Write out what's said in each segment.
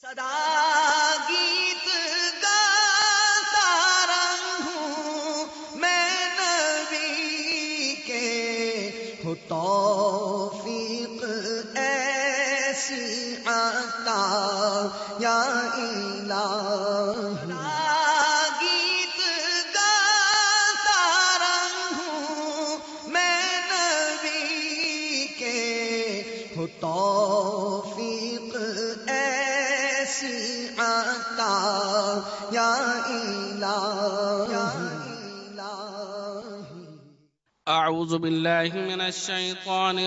صدا گیت گاتا رہوں میں نبی کے، ہو توفیق ایسی عطا یا الہی۔ گیت گاتا رہوں میں نبی کے، ہو توفیق ایسی عطا یا الہی۔ اعوذ باللہ من الشیطان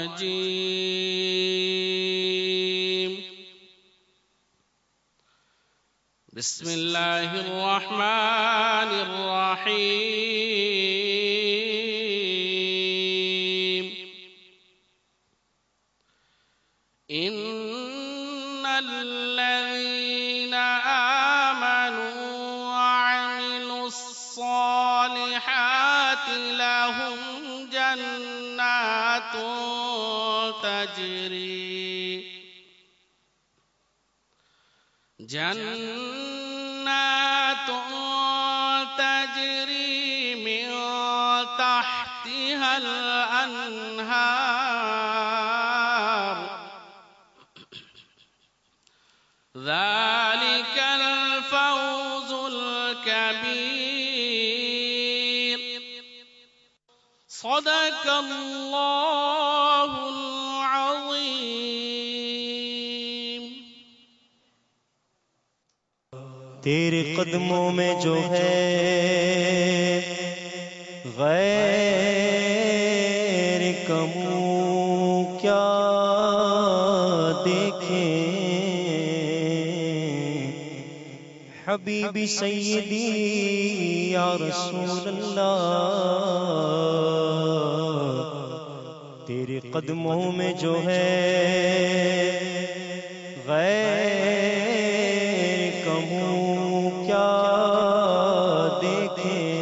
الرجیم، بسم اللہ الرحمن الرحیم۔ ان الذین آمنوا وعملوا الصالحات لهم جنات تجری من تحتها الانہار، ذلك الفوز الكبير۔ صدق اللہ العظیم۔ تیرے قدموں میں جو ہے غیر کموں کیا دیکھیں، حبیبی سیدی یا رسول اللہ، تیرے قدموں میں جو ہے غیر کموں کیا دیکھیں،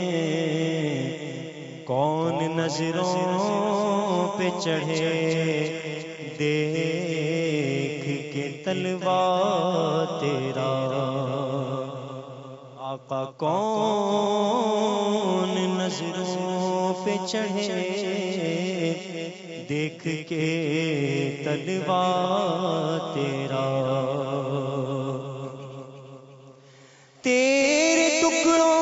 کون نظروں پہ چڑھے دیکھ کے تلوا تیرا، آقا کون نظروں پہ چڑھے دیکھ کے تلوا تیرا، تیرے ٹکڑوں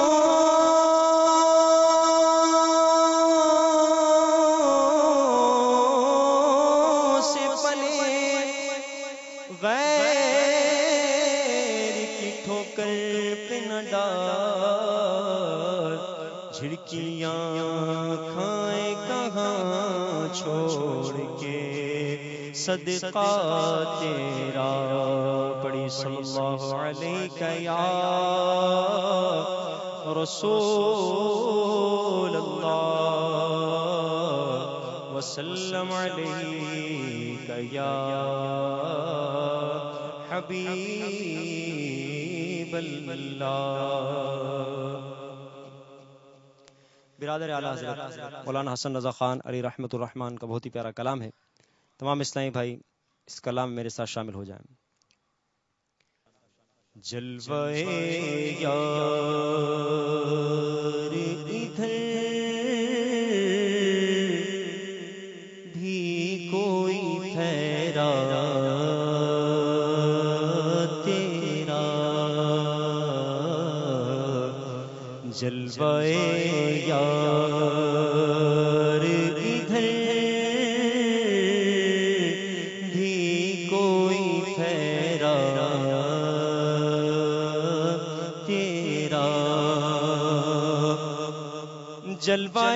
سے پلے غیر کی ٹھوکر پہ نہ ڈال، جھڑکیاں کھائیں کہاں چھوڑ کے صدقہ تیرا، پڑھی صلی اللہ علیہ یا رسول اللہ، وسلم علیہ یا حبیب اللہ۔ برادر اعلیٰ حضرت مولانا حسن رضا خان علی رحمۃ الرحمن کا بہت ہی پیارا کلام ہے، تمام اسلامی بھائی اس کلام میرے ساتھ شامل ہو جائیں۔ جلوے یار ادھر بھی کوئی ٹھہرا تیرا، جلوے یار ادھر بھی کوئی ٹھہرا تیرا، جلوے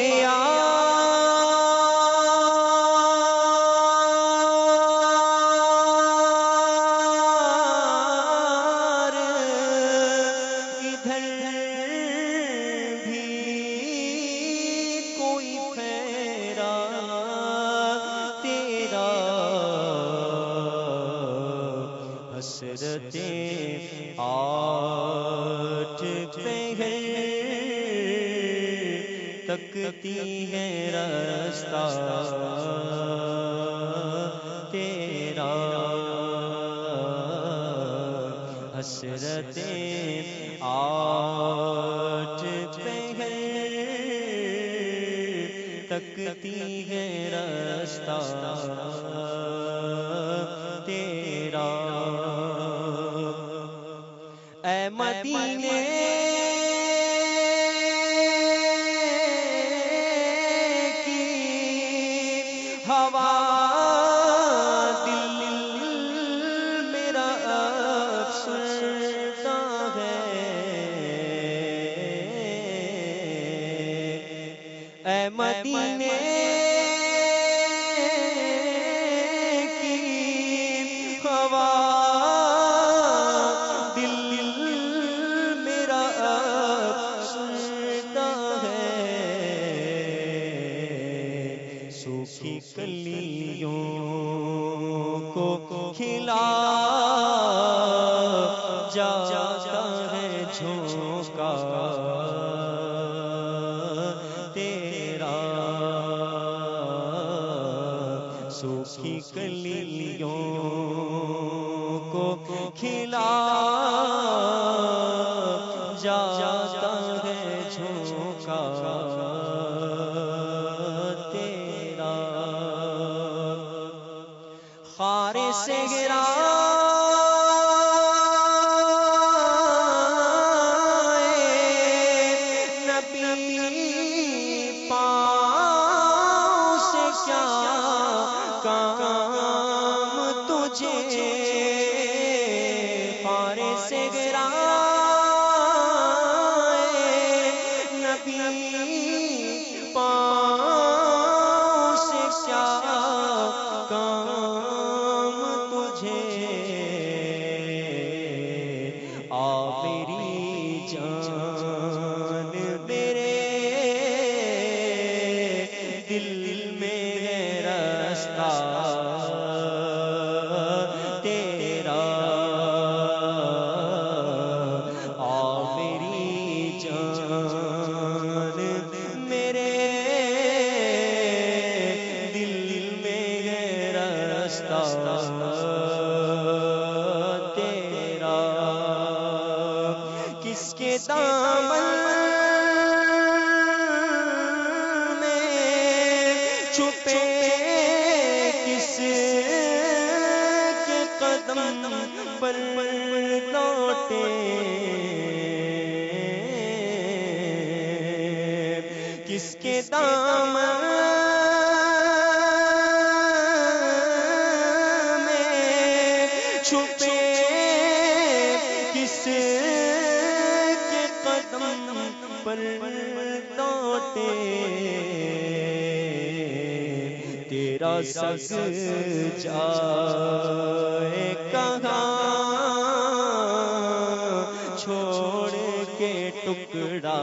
حسرتیں آٹھ پہر تکتی ہے رستہ تیرا، حسرتیں آج پہر تکتی ہے رستہ تیرا، اے مدینے کی ہوا دل میرا افسردہ ہے، اے مدینے کی ہوا دل میرا افسردہ ہے، سوکھی کلیوں کو کھلا جاتا ہے جھونکا تیرا، سوکھی کلیوں کو کھلا جاتا ہے جھونکا تیرا، خار سے گرا خار سے گرا نبی پاؤں سے کیا کام تجھے، آ میری جان میرے دل میں ہے رستہ تیرا، آ میری جان میرے دل میں ہے رستہ تیرا، کس کے دامن میں چھپے کس کے قدم پر لوٹے، کس کے دامن میں چھپے کس کے قدم پر لوٹے، تیرا سگ جائے کہاں چھوڑ کے ٹکڑا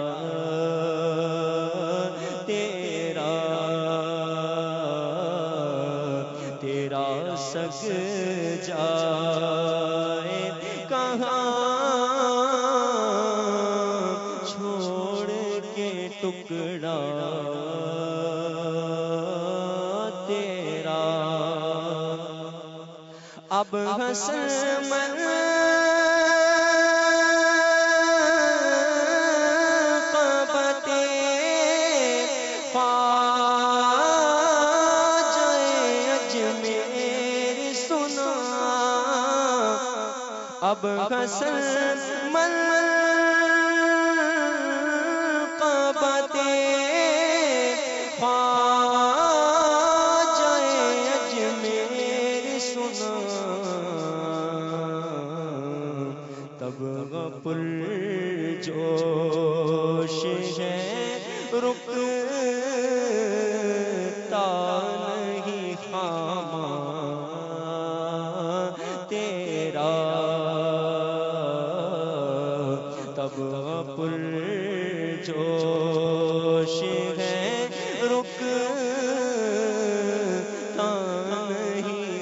تیرا، تیرا سگ جائے کہاں چھوڑ کے ٹکڑا تیرا، اب حسن من قبتے خواجہ اجمیر سنا، اب حسن من قبتے خواجہ اجمیر سنا، تب پر جوش ہے رکتا نہیں خاماں تیرا، تب پر جوش ہے رکتا نہیں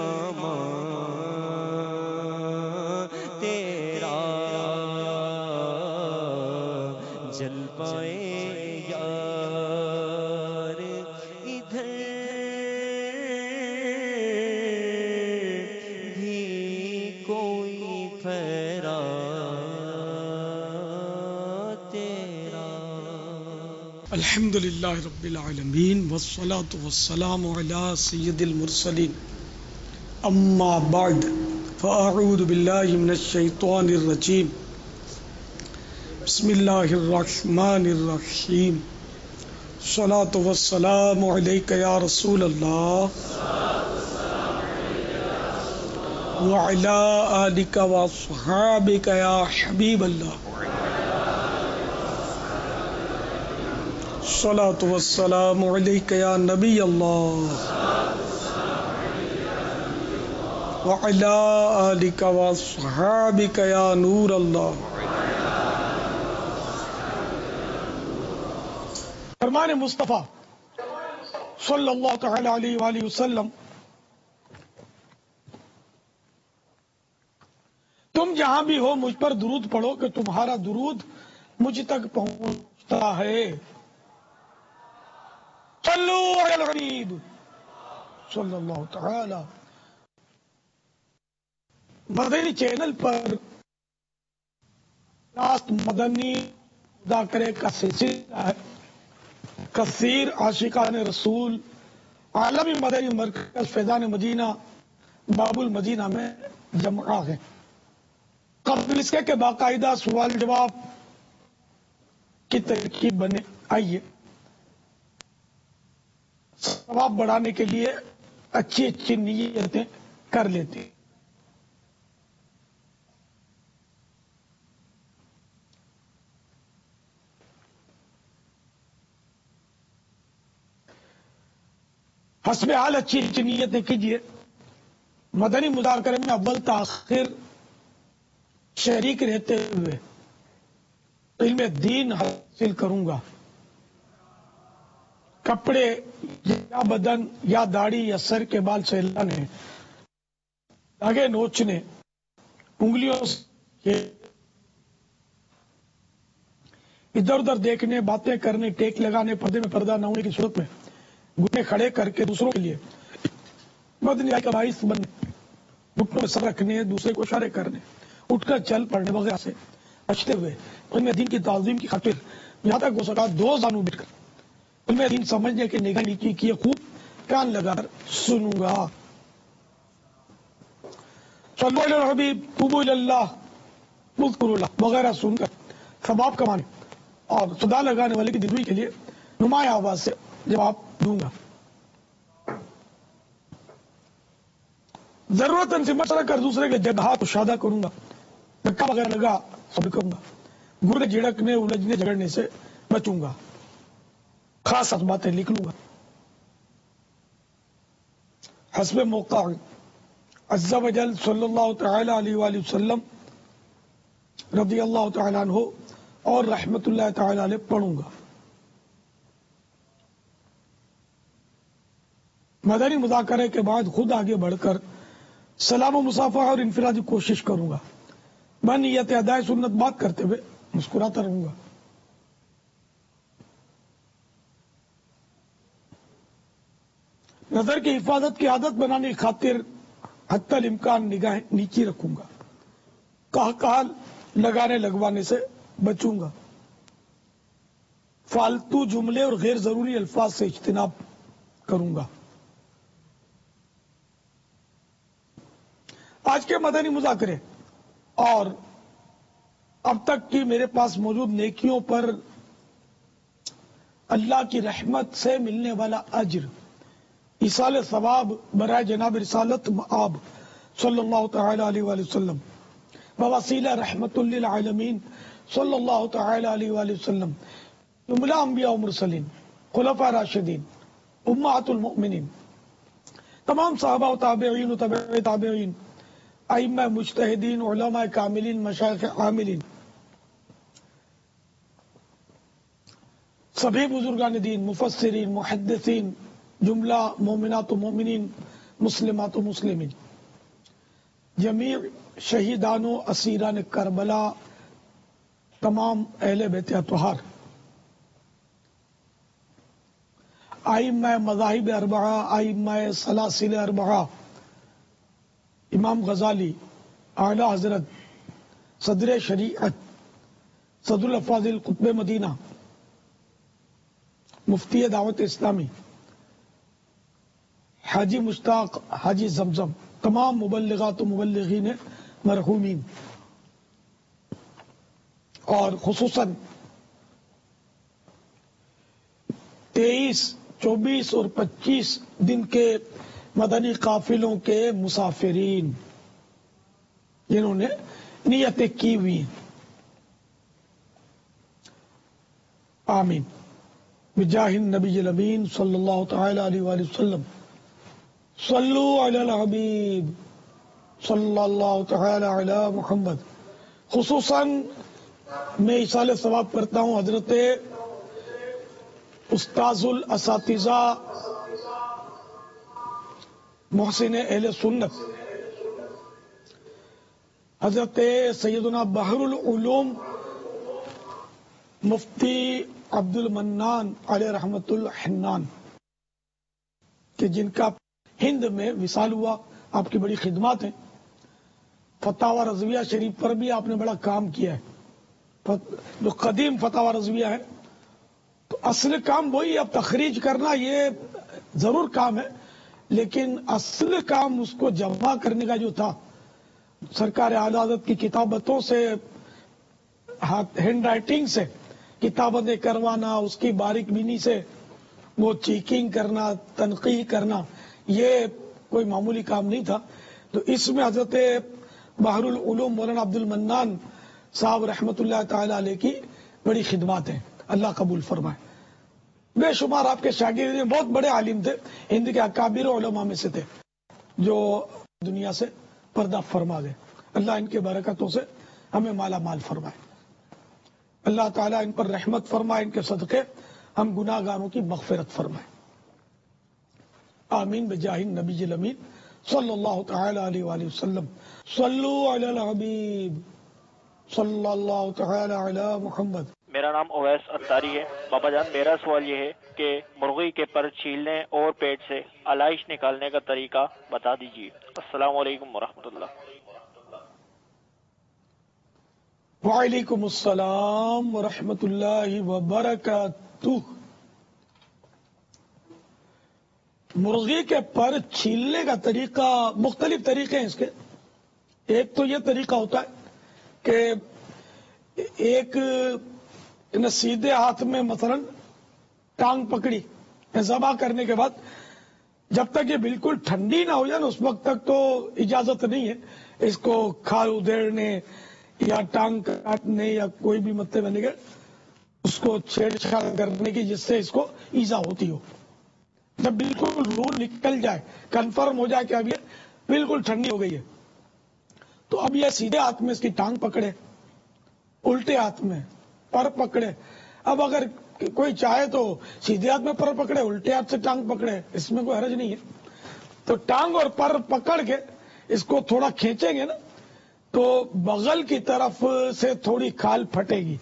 خاماں تیرا، جلوائے یار ادھر بھی کوئی الحمد للہ رب العالمین والصلاة والسلام علی سید المرسلین اما بعد فاعوذ باللہ من الشیطان الرجیم بسم اللہ الرحمن الرحیم الصلاة والسلام علیک یا رسول اللہ وعلی آلک واصحابک یا حبیب اللہ الصلاة والسلام علیک یا نبی اللہ وعلی آلک واصحابک یا نور اللہ. فرمان مصطفیٰ صلی اللہ تعالی علیہ وآلہ وسلم، تم جہاں بھی ہو مجھ پر درود پڑھو کہ تمہارا درود مجھ تک پہنچتا ہے. صلو علی الحبیب صلی اللہ تعالی. مدنی چینل پر راست مدنی مذاکرے کا سلسلہ ہے. کثیر عاشقان رسول عالمی مدنی مرکز فیضان مدینہ باب المدینہ میں جمع ہے. قبل اس کے کہ باقاعدہ سوال جواب کی ترکیب بنے، آئیے ثواب بڑھانے کے لیے اچھی اچھی نیتیں کر لیتے ہیں. حسب حال اچھی اچھی نیتیں کیجیے. مدنی مذاکرے میں اول تاخیر شریک رہتے ہوئے علم دین حاصل کروں گا. کپڑے یا بدن یا داڑھی یا سر کے بال سہلانے، دھاگے نوچنے، انگلیوں سے ادھر ادھر دیکھنے، باتیں کرنے، ٹیک لگانے، پردے میں پردہ نہ ہونے کی صورت میں گھٹنے کھڑے کر کے دوسروں کے لیے مدنی کا باعث بننے، گھٹنوں میں سر رکھنے، دوسرے کو اشارے کرنے، اٹھ کر چل پڑنے وغیرہ سے بچتے ہوئے علم دین کی تعظیم کی خاطر یہاں تک ہو سکا دو زانوں بیٹھ کر علم دین سمجھنے کے نگاہ نیچی کیے خوب کان لگا کر سنوں گا. صلو علی الحبیب، توبوا الی اللہ، اذکروا اللہ وغیرہ سن کر ثواب کمانے اور صدا لگانے والے کی دلجوئی کے لیے نمایاں آواز سے جواب دوں گا. ضرورت سے مشورہ کر دوسرے کے جگہات کشادہ کروں گا. دھکا وغیرہ لگا صبر کروں گا. گردے جھڑکنے، الجھنے جھگڑنے سے بچوں گا. خاص باتیں لکھ لوں گا. حسب موقع عز و جل صلی اللہ تعالی علیہ وآلہ وسلم رضی اللہ تعالی عنہ اور رحمت اللہ تعالی علیہ پڑھوں گا. مدنی مذاکرے کے بعد خود آگے بڑھ کر سلام و مصافحہ اور انفرادی کوشش کروں گا. میں نیت ادائے سنت بات کرتے ہوئے مسکراتا رہوں گا. نظر کی حفاظت کی عادت بنانے کی خاطر حتی الامکان نگاہیں نیچی رکھوں گا. کہال لگانے لگوانے سے بچوں گا. فالتو جملے اور غیر ضروری الفاظ سے اجتناب کروں گا. آج کے مدنی مذاکرے اور اب تک کی میرے پاس موجود نیکیوں پر اللہ کی رحمت سے ملنے والا اجر، ایصال ثواب برائے جناب رسالت مآب صلی اللہ تعالی علیہ وآلہ وسلم بوسیلہ رحمت للعالمین صلی اللہ تعالی علیہ وآلہ وسلم، جملہ انبیاء و مرسلین، خلفاء راشدین، امہات المؤمنین، تمام صحابہ و تابعین و تبع تابعین، ائمہ مجتہدین، علماء کاملین، مشایخ عاملین، سبھی بزرگان دین، مفسرین، محدثین، جملہ مومنات و مومنین، مسلمات و مسلمین، جمیع شہیدان و اسیران کربلا، تمام اہل بیت اطہار، ائمہ مذاہب اربعہ، ائمہ سلاسل اربعہ، امام غزالی، اعلی حضرت صدر شریعت، صدر الافاضل قطب مدینہ، مفتی دعوت اسلامی حاجی مشتاق حاجی زمزم، تمام مبلغات و مبلغین مرحومین، اور خصوصاً 23، 24 اور 25 دن کے مدنی قافلوں کے مسافرین جنہوں نے نیتیں کی ہوئی ہیں، آمین بجاہ النبی الامین صلی اللہ تعالی علیہ وآلہ وسلم۔ صلو علی الحبیب صلی اللہ تعالی علی محمد۔ خصوصاً میں ایصال ثواب کرتا ہوں حضرت استاذ الاساتذہ محسن اہل سنت حضرت سیدنا بحر العلوم مفتی عبد المنان علیہ رحمت الحنان کہ جن کا ہند میں وصال ہوا، آپ کی بڑی خدمات ہیں۔ فتاوی رضویہ شریف پر بھی آپ نے بڑا کام کیا ہے، جو قدیم فتاوی رضویہ ہے، تو اصل کام وہی، اب تخریج کرنا یہ ضرور کام ہے، لیکن اصل کام اس کو جمع کرنے کا جو تھا، سرکار اعلی حضرت کی کتابتوں سے، ہینڈ رائٹنگ سے کتابتیں کروانا، اس کی باریک بینی سے وہ چیکنگ کرنا، تنقیح کرنا، یہ کوئی معمولی کام نہیں تھا۔ تو اس میں حضرت بحر العلوم مولانا عبد المنان صاحب رحمت اللہ تعالی علیہ کی بڑی خدمات ہیں، اللہ قبول فرمائے۔ بے شمار آپ کے شاگرد بہت بڑے عالم تھے، ہند کے اکابر علماء میں سے تھے، جو دنیا سے پردہ فرما گئے۔ اللہ ان کے برکتوں سے ہمیں مالا مال فرمائے، اللہ تعالیٰ ان پر رحمت فرمائے، ان کے صدقے ہم گناہ گاروں کی مغفرت فرمائے، آمین بجاہ النبی الامین صلی اللہ تعالی علیہ وآلہ وسلم۔ صلو علی الحبیب صلی اللہ تعالی علی محمد۔ میرا نام اویس اتاری ہے۔ بابا جان، میرا سوال یہ ہے کہ مرغی کے پر چھیلنے اور پیٹ سے علائش نکالنے کا طریقہ بتا دیجیے۔ السلام علیکم ورحمۃ اللہ۔ وعلیکم السلام ورحمۃ اللہ وبرکاتہ۔ مرغی کے پر چھیلنے کا طریقہ، مختلف طریقے ہیں اس کے۔ ایک تو یہ طریقہ ہوتا ہے کہ ایک سیدھے ہاتھ میں مثلا ٹانگ پکڑی، ذبح کرنے کے بعد جب تک یہ بالکل ٹھنڈی نہ ہو جائے نا، اس وقت تک تو اجازت نہیں ہے اس کو کھال ادھیڑنے یا ٹانگ کاٹنے یا کوئی بھی مطلب بنے گا اس کو چھیڑ چھاڑ کرنے کی جس سے اس کو ایزا ہوتی ہو۔ جب بالکل روح نکل جائے، کنفرم ہو جائے کہ اب یہ بالکل ٹھنڈی ہو گئی ہے، تو اب یہ سیدھے ہاتھ میں اس کی ٹانگ پکڑے، الٹے ہاتھ میں پر پکڑے۔ اب اگر کوئی چاہے تو سیدھے ہاتھ میں پر پکڑے، الٹے ہاتھ سے ٹانگ پکڑے، اس میں کوئی حرج نہیں ہے۔ تو ٹانگ اور پر پکڑ کے اس کو تھوڑا کھینچیں گے نا تو بغل کی طرف سے تھوڑی کھال پھٹے گی۔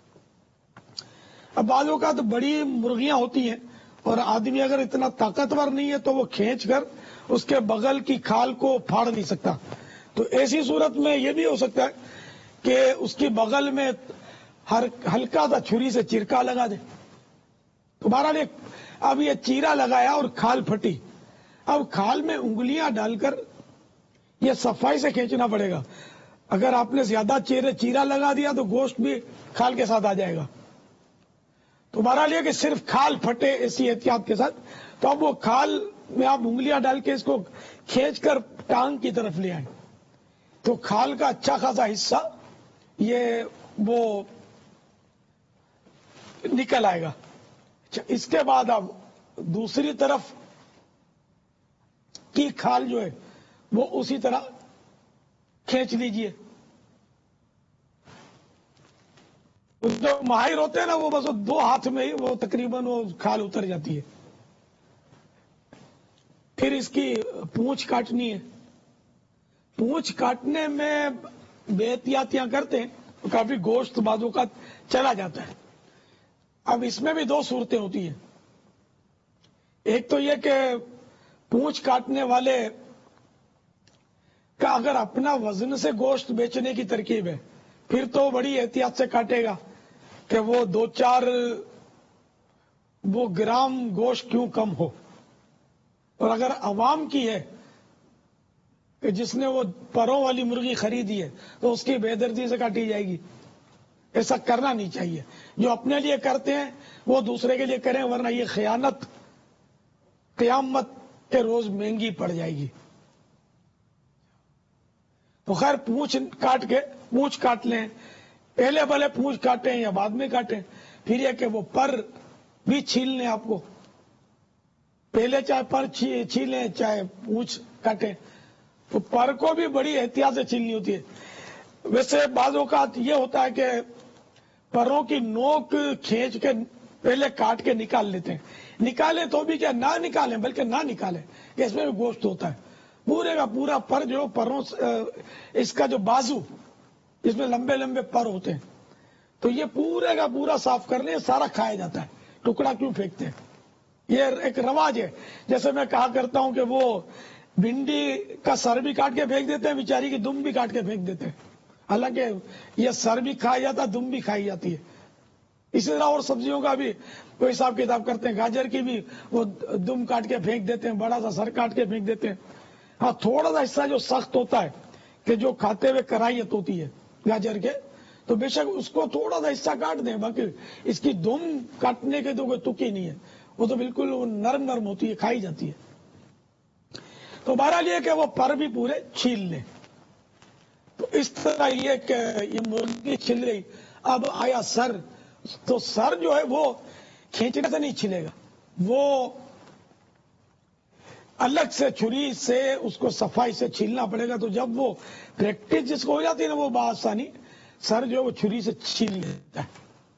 اب بعض اوقات بڑی مرغیاں ہوتی ہیں اور آدمی اگر اتنا طاقتور نہیں ہے تو وہ کھینچ کر اس کے بغل کی کھال کو پھاڑ نہیں سکتا، تو ایسی صورت میں یہ بھی ہو سکتا ہے کہ اس کی بغل میں ہلکا سا چھری سے چرکا لگا دے۔ تو بہرحال اب یہ چیرا لگایا اور کھال پھٹی، اب کھال میں انگلیاں ڈال کر یہ صفائی سے کھینچنا پڑے گا۔ اگر آپ نے زیادہ چیرا لگا دیا تو گوشت بھی کھال کے ساتھ آ جائے گا۔ تو بہرحال یہ کہ صرف کھال پھٹے ایسی احتیاط کے ساتھ، تو اب وہ کھال میں آپ انگلیاں ڈال کے اس کو کھینچ کر ٹانگ کی طرف لے آئیں تو کھال کا اچھا خاصا حصہ یہ وہ نکل آئے گا۔ اس کے بعد اب دوسری طرف کی کھال جو ہے وہ اسی طرح کھینچ لیجئے۔ جو ماہر ہوتے ہیں نا وہ بس 2 ہاتھ میں ہی وہ تقریباً وہ کھال اتر جاتی ہے۔ پھر اس کی پونچھ کاٹنی ہے۔ پونچھ کاٹنے میں بے احتیاطیاں کرتے ہیں تو کافی گوشت بعضوں کا چلا جاتا ہے۔ اب اس میں بھی 2 صورتیں ہوتی ہیں۔ ایک تو یہ کہ پونچھ کاٹنے والے کا اگر اپنا وزن سے گوشت بیچنے کی ترکیب ہے پھر تو بڑی احتیاط سے کاٹے گا کہ وہ 2-4 وہ گرام گوشت کیوں کم ہو، اور اگر عوام کی ہے کہ جس نے وہ پروں والی مرغی خریدی ہے تو اس کی بے دردی سے کاٹی جائے گی. ایسا کرنا نہیں چاہیے. جو اپنے لیے کرتے ہیں وہ دوسرے کے لیے کریں، ورنہ یہ خیانت قیامت کے روز مہنگی پڑ جائے گی. تو خیر پونچھ کاٹ لیں، پہلے بھلے پونچھ کاٹیں یا بعد میں کاٹیں. پھر یہ کہ وہ پر بھی چھیل لیں، آپ کو پہلے چاہے پر چھیلیں چاہے پونچھ کاٹیں، تو پر کو بھی بڑی احتیاط سے چھیلنی ہوتی ہے. ویسے بعض اوقات یہ ہوتا ہے کہ پروں کی نوک کھینچ کے پہلے کاٹ کے نکال لیتے ہیں. نکالیں تو بھی کیا نہ نکالیں، بلکہ نہ نکالیں کہ اس میں بھی گوشت ہوتا ہے. پورے کا پورا پر جو پروں اس کا جو بازو اس میں لمبے لمبے پر ہوتے ہیں، تو یہ پورے کا پورا صاف کر لیں. سارا کھایا جاتا ہے، ٹکڑا کیوں پھینکتے ہیں؟ یہ ایک رواج ہے. جیسے میں کہا کرتا ہوں کہ وہ بھنڈی کا سر بھی کاٹ کے پھینک دیتے ہیں، بیچاری کی دم بھی کاٹ کے پھینک دیتے ہیں. حالانکہ یہ سر بھی کھایا جاتا ہے، دم بھی کھائی جاتی ہے. اسی طرح اور سبزیوں کا بھی کوئی حساب کتاب کرتے ہیں. گاجر کی بھی وہ دم کاٹ کے پھینک دیتے ہیں، بڑا سا سر کاٹ کے پھینک دیتے ہیں. ہاں تھوڑا سا حصہ جو سخت ہوتا ہے کہ جو کھاتے ہوئے کرائیت ہوتی ہے گاجر کے، تو بے شک اس کو تھوڑا سا حصہ کاٹ دیں. باقی اس کی دم کاٹنے کے تو کوئی تک ہی نہیں ہے، وہ تو بالکل نرم ہوتی ہے، کھائی جاتی ہے. تو بہرحال یہ کہ وہ پر بھی پورے چھیل لیں. تو اس طرح یہ کہ یہ مرغی چھل گئی. اب آیا سر، تو سر جو ہے وہ کھینچنے سے نہیں چھلے گا، وہ الگ سے چھری سے اس کو صفائی سے چھیلنا پڑے گا. تو جب وہ پریکٹس جس کو ہو جاتی ہے نا، وہ بآسانی سر جو ہے وہ چھری سے چھیل لیتا ہے.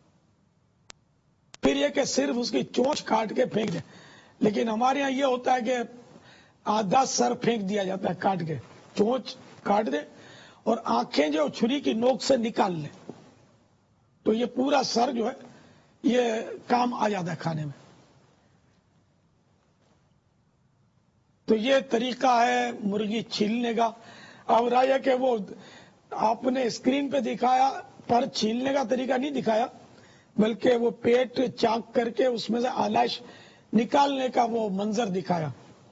پھر یہ کہ صرف اس کی چونچ کاٹ کے پھینک دیں. لیکن ہمارے یہاں یہ ہوتا ہے کہ آدھا سر پھینک دیا جاتا ہے کاٹ کے، چونچ کاٹ دیں اور آنکھیں جو چھری کی نوک سے نکال لیں، تو یہ پورا سر جو ہے یہ کام آ جاتا ہے کھانے میں. تو یہ طریقہ ہے مرغی چھیلنے کا. اب رہا ہے کہ وہ آپ نے اسکرین پہ دکھایا پر چھیلنے کا طریقہ نہیں دکھایا، بلکہ وہ پیٹ چاک کر کے اس میں سے آلائش نکالنے کا وہ منظر دکھایا.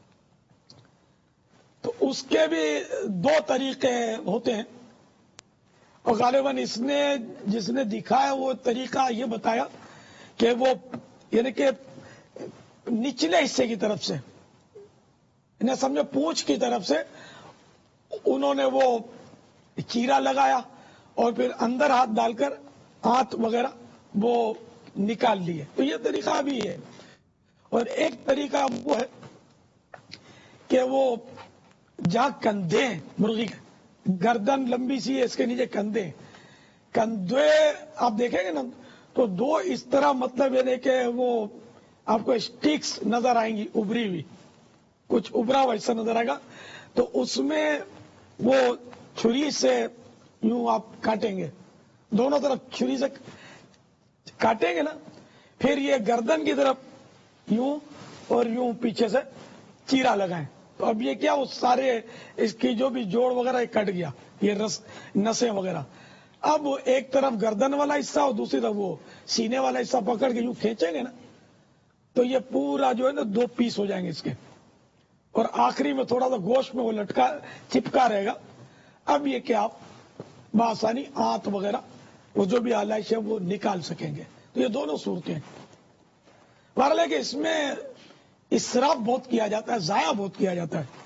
تو اس کے بھی دو طریقے ہوتے ہیں، اور غالباً جس نے دکھایا وہ طریقہ یہ بتایا کہ وہ یعنی کہ نچلے حصے کی طرف سے، انہیں سمجھو پونچھ کی طرف سے انہوں نے وہ چیرا لگایا اور پھر اندر ہاتھ ڈال کر ہاتھ وغیرہ وہ نکال لیے. تو یہ طریقہ بھی ہے. اور ایک طریقہ وہ ہے کہ وہ جہاں کندھے ہیں مرغی کے، گردن لمبی سی ہے، اس کے نیچے کندھے آپ دیکھیں گے نا، تو دو اس طرح مطلب یعنی کہ وہ آپ کو اسٹکس نظر آئیں گی ابری ہوئی، کچھ ابرا ہوا حصہ نظر آئے گا. تو اس میں وہ چھری سے یوں آپ کاٹیں گے، دونوں طرف چھری سے کاٹیں گے نا، پھر یہ گردن کی طرف یوں اور یوں پیچھے سے چیرا لگائیں. تو اب یہ کیا وہ سارے اس کی جو بھی جوڑ وغیرہ کٹ گیا، یہ نسیں وغیرہ. اب ایک طرف گردن والا حصہ اور دوسری طرف وہ سینے والا حصہ پکڑ کے یوں کھینچیں گے نا، تو یہ پورا جو ہے نا دو پیس ہو جائیں گے اس کے، اور آخری میں تھوڑا سا گوشت میں وہ چپکا رہے گا. اب یہ کہ آپ بآسانی آنت وغیرہ وہ جو بھی آلائش ہے وہ نکال سکیں گے. تو یہ دونوں صورتیں ہیں. بہرحال ہے کہ اس میں اسراف بہت کیا جاتا ہے، ضائع بہت کیا جاتا ہے.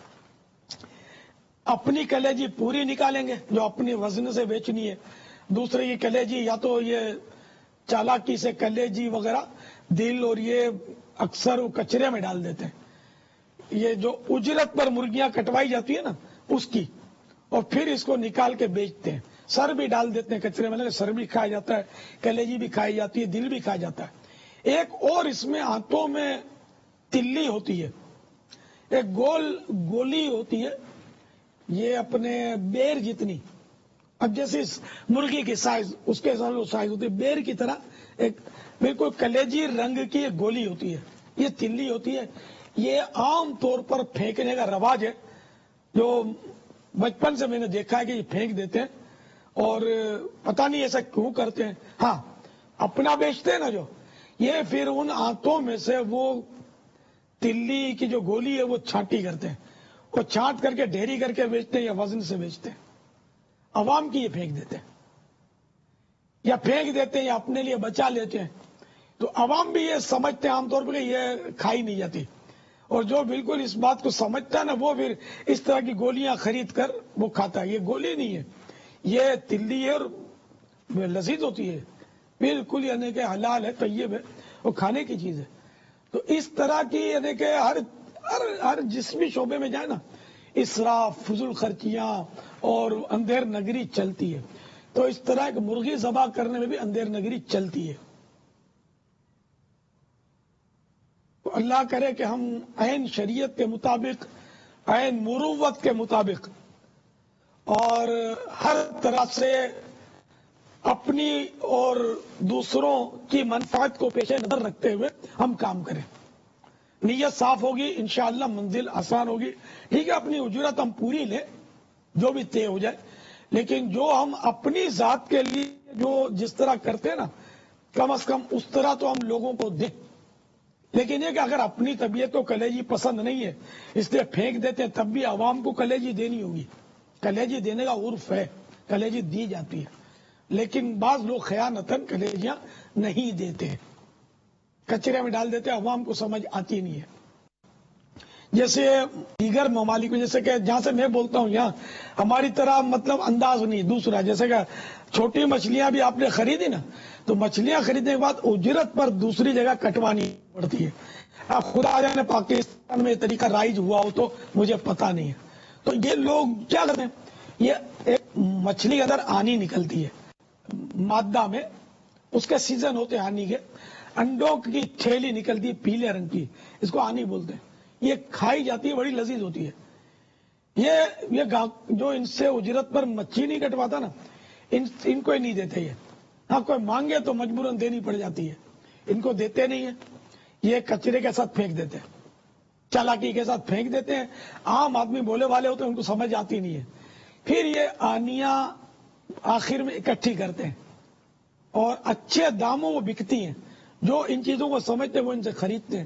اپنی کلیجی پوری نکالیں گے جو اپنی وزن سے بیچنی ہے، دوسرے کی کلیجی یا تو یہ چالاکی سے کلیجی وغیرہ دل اور یہ اکثر وہ کچرے میں ڈال دیتے ہیں. یہ جو اجرت پر مرغیاں کٹوائی جاتی ہے نا اس کی، اور پھر اس کو نکال کے بیچتے ہیں. سر بھی ڈال دیتے ہیں کچرے میں، سر بھی کھایا جاتا ہے، کلیجی بھی کھائی جاتی ہے، دل بھی کھایا جاتا ہے. ایک اور اس میں ہاتھوں میں تلی ہوتی ہے، ایک گولی ہوتی ہے، یہ اپنے بیر جتنی، اب جیسے مرغی کی سائز اس کے حساب سے سائز ہوتی ہے، بیر کی طرح ایک بالکل کلیجی رنگ کی ایک گولی ہوتی ہے، یہ تلی ہوتی ہے. یہ عام طور پر پھینکنے کا رواج ہے، جو بچپن سے میں نے دیکھا ہے کہ یہ پھینک دیتے ہیں، اور پتہ نہیں ایسا کیوں کرتے ہیں. ہاں اپنا بیچتے ہیں نا جو، یہ پھر ان آنتوں میں سے وہ تلی کی جو گولی ہے وہ چھانٹی کرتے ہیں، وہ چھانٹ کر کے ڈھیری کر کے بیچتے ہیں یا وزن سے بیچتے ہیں، عوام کی یہ پھینک دیتے ہیں یا پھینک دیتے ہیں یا اپنے لیے بچا لیتے ہیں. تو عوام بھی یہ سمجھتے ہیں عام طور پر کہ یہ کھائی نہیں جاتی، اور جو بالکل اس بات کو سمجھتا ہے نا وہ پھر اس طرح کی گولیاں خرید کر وہ کھاتا ہے. یہ گولی نہیں ہے، یہ تلی ہے اور لذیذ ہوتی ہے بالکل، یعنی کہ حلال ہے، طیب ہے، وہ کھانے کی چیز ہے. تو اس طرح کی یعنی کہ ہر جسمی شعبے میں جائے نا اسراف، فضول خرچیاں اور اندھیر نگری چلتی ہے. تو اس طرح ایک مرغی ذبح کرنے میں بھی اندھیر نگری چلتی ہے. تو اللہ کرے کہ ہم عین شریعت کے مطابق، عین مروت کے مطابق اور ہر طرح سے اپنی اور دوسروں کی منفعت کو پیش نظر رکھتے ہوئے ہم کام کریں. نیت صاف ہوگی انشاءاللہ منزل آسان ہوگی. ٹھیک ہے، اپنی اجرت ہم پوری لیں جو بھی طے ہو جائے، لیکن جو ہم اپنی ذات کے لیے جو جس طرح کرتے ہیں نا کم از کم اس طرح تو ہم لوگوں کو دیں. لیکن یہ کہ اگر اپنی طبیعت کو کلیجی پسند نہیں ہے اس لیے پھینک دیتے ہیں، تب بھی عوام کو کلیجی دینی ہوگی. کلیجی دینے کا عرف ہے، کلیجی دی جاتی ہے، لیکن بعض لوگ خیانتاً کلیجیاں نہیں دیتے، کچرے میں ڈال دیتے، عوام کو سمجھ آتی نہیں ہے. جیسے دیگر ممالک میں، جیسے کہ جہاں سے میں بولتا ہوں یہاں ہماری طرح مطلب انداز نہیں دوسرا. جیسے کہ چھوٹی مچھلیاں بھی آپ نے خریدی نا تو مچھلیاں خریدنے کے بعد اجرت پر دوسری جگہ کٹوانی پڑتی ہے. اب خدا جانے پاکستان میں یہ طریقہ رائج ہوا ہو تو مجھے پتا نہیں ہے. تو یہ لوگ کیا کرتے ہیں، یہ ایک مچھلی کے اندر آنی نکلتی ہے مادہ میں، اس کے سیزن ہوتے ہیں آنی کے، انڈوں کی تھیلی نکلتی ہے پیلے رنگ کی، اس کو آنی بولتے ہیں. یہ کھائی جاتی ہے، بڑی لذیذ ہوتی ہے. یہ جو ان سے اجرت پر مچھلی نہیں کٹواتا نا ان کو ہی نہیں دیتے. یہ ہاں کوئی مانگے تو مجبوراً دینی پڑ جاتی ہے، ان کو دیتے نہیں ہیں. یہ کچرے کے ساتھ پھینک دیتے ہیں، چالاکی کے ساتھ پھینک دیتے ہیں. عام آدمی بولے والے ہوتے ہیں، ان کو سمجھ آتی نہیں ہے. پھر یہ آنیاں آخر میں اکٹھی کرتے ہیں اور اچھے داموں وہ بکتی ہیں. جو ان چیزوں کو سمجھتے ہیں وہ ان سے خریدتے ہیں.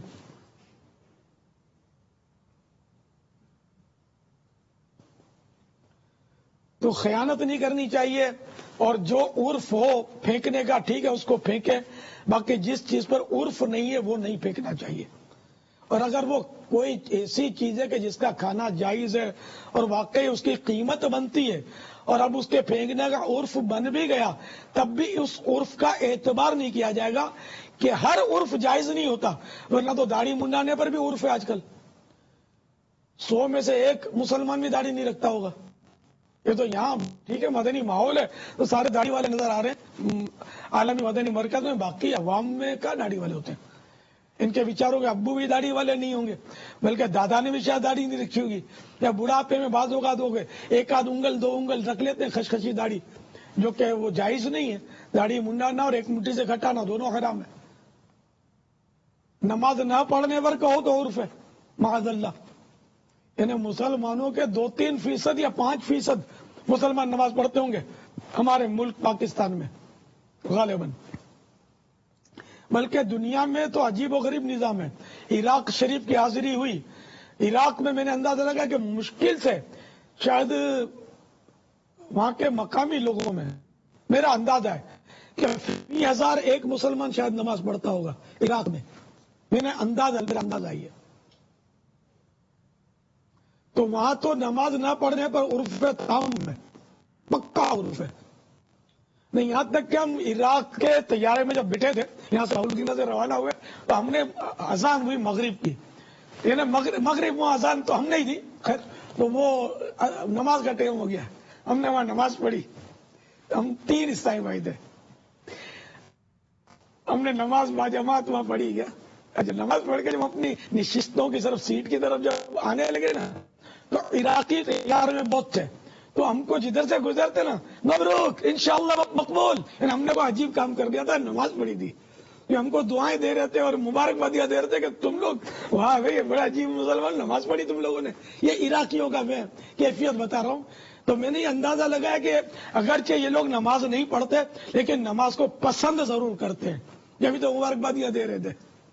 تو خیانت نہیں کرنی چاہیے، اور جو عرف ہو پھینکنے کا ٹھیک ہے اس کو پھینکے، باقی جس چیز پر عرف نہیں ہے وہ نہیں پھینکنا چاہیے. اور اگر وہ کوئی ایسی چیز ہے کہ جس کا کھانا جائز ہے اور واقعی اس کی قیمت بنتی ہے اور اب اس کے پھینکنے کا عرف بن بھی گیا، تب بھی اس عرف کا اعتبار نہیں کیا جائے گا کہ ہر عرف جائز نہیں ہوتا. ورنہ تو داڑھی منڈانے پر بھی عرف ہے آج کل. 100 میں سے ایک مسلمان بھی داڑھی نہیں رکھتا ہوگا. یہ تو یہاں ٹھیک ہے مدنی ماحول ہے تو سارے داڑھی والے نظر آ رہے ہیں عالمی مدنی مرکز میں، باقی عوام میں کیا داڑھی والے ہوتے ہیں. ان کے بیچاروں کے ابو بھی داڑھی والے نہیں ہوں گے، بلکہ دادا نے بھی شاید داڑھی نہیں رکھی ہوگی، یا بڑھاپے میں بعض اوقات ہو گئے ایک آدھ انگل 2 انگل رکھ لیتے ہیں خشخشی داڑھی، جو کہ وہ جائز نہیں ہے. داڑھی منڈانا اور ایک مٹھی سے کھٹانا دونوں حرام ہے. نماز نہ پڑھنے پر کہو تو عرف ہے معاذ اللہ. یعنی مسلمانوں کے 2-3% یا 5% مسلمان نماز پڑھتے ہوں گے ہمارے ملک پاکستان میں غالباً، بلکہ دنیا میں تو عجیب و غریب نظام ہے. عراق شریف کی حاضری ہوئی، عراق میں میں نے اندازہ لگا کہ مشکل سے شاید وہاں کے مقامی لوگوں میں میرا اندازہ ہے کہ 20,000 ایک مسلمان شاید نماز پڑھتا ہوگا عراق میں. میں نے اندازہ ہی ہے. تو وہاں تو نماز نہ پڑھنے پر عرف تام ہے، پکا عرف ہے. نہیں، یہاں تک کہ ہم عراق کے طیارے میں جب بیٹھے تھے یہاں سے راولپنڈی سے روانہ ہوئے تو ہم نے اذان ہوئی مغرب کی، یعنی مغرب وہ اذان تو ہم نہیں دی، خیر تو وہ نماز کا ٹائم ہو گیا، ہم نے وہاں نماز پڑھی. ہم 3 عیسائی بھائی تھے، ہم نے نماز باجماعت وہاں پڑھی گیا. اچھا، نماز پڑھ کے جب اپنی نشستوں کی طرف سیٹ کی طرف جب آنے لگے نا تو عراقی طیارے میں بہت تھے، تو ہم کو جدھر سے گزرتے نا مبروک انشاءاللہ مقبول، یعنی ہم نے کوئی عجیب کام کر دیا تھا، نماز پڑھی تھی. ہم کو دعائیں دے رہے تھے اور مبارکبادیاں دے رہے تھے کہ تم لوگ واہ بھائی بڑا عجیب مسلمان نماز پڑھی تم لوگوں نے. یہ عراقیوں کا میں کیفیت بتا رہا ہوں. تو میں نے یہ اندازہ لگایا کہ اگرچہ یہ لوگ نماز نہیں پڑھتے لیکن نماز کو پسند ضرور کرتے ہیں. یہ بھی تو مبارکبادیاں دے رہے تھے.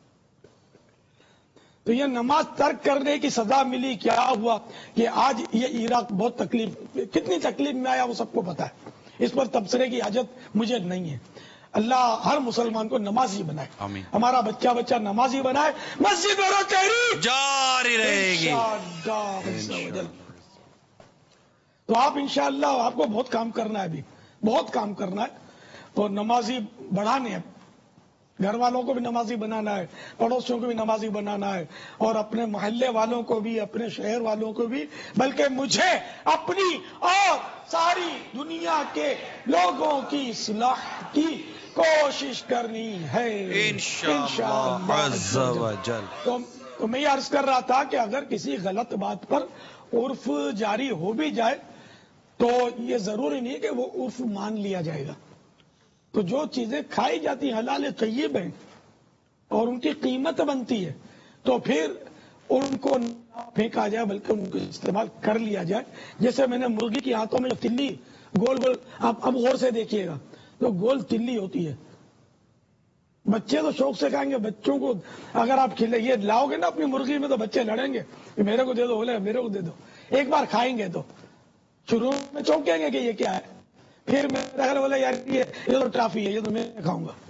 تو یہ نماز ترک کرنے کی سزا ملی. کیا ہوا کہ آج یہ عراق بہت کتنی تکلیف میں آیا وہ سب کو پتا ہے. اس پر تبصرے کی حاجت مجھے نہیں ہے. اللہ ہر مسلمان کو نمازی بنائے. آمین. ہمارا بچہ نمازی بنائے. مسجد میں تحریک جاری رہے گی. تو آپ انشاءاللہ آپ کو بہت کام کرنا ہے. ابھی بہت کام کرنا ہے. اور نمازی بڑھانے ہیں. گھر والوں کو بھی نمازی بنانا ہے, پڑوسیوں کو بھی نمازی بنانا ہے, اور اپنے محلے والوں کو بھی, اپنے شہر والوں کو بھی, بلکہ مجھے اپنی اور ساری دنیا کے لوگوں کی اصلاح کی کوشش کرنی ہے انشاءاللہ عز و جل. تو میں یہ عرض کر رہا تھا کہ اگر کسی غلط بات پر عرف جاری ہو بھی جائے تو یہ ضروری نہیں ہے کہ وہ عرف مان لیا جائے گا. تو جو چیزیں کھائی جاتی ہیں حلال طیب ہیں اور ان کی قیمت بنتی ہے, تو پھر ان کو نہ پھینکا جائے بلکہ ان کو استعمال کر لیا جائے. جیسے میں نے مرغی کی ہاتھوں میں جو تلی گول گول, آپ اب غور سے دیکھیے گا, تو گول تلی ہوتی ہے. بچے تو شوق سے کھائیں گے. بچوں کو اگر آپ یہ لاؤ گے نا اپنی مرغی میں تو بچے لڑیں گے کہ میرے کو دے دو, بولے میرے کو دے دو. ایک بار کھائیں گے تو شروع میں چونکیں گے کہ یہ کیا ہے, پھر میرا خیال بولے یار یہ تو ٹرافی ہے, یہ تو میں کھاؤں گا.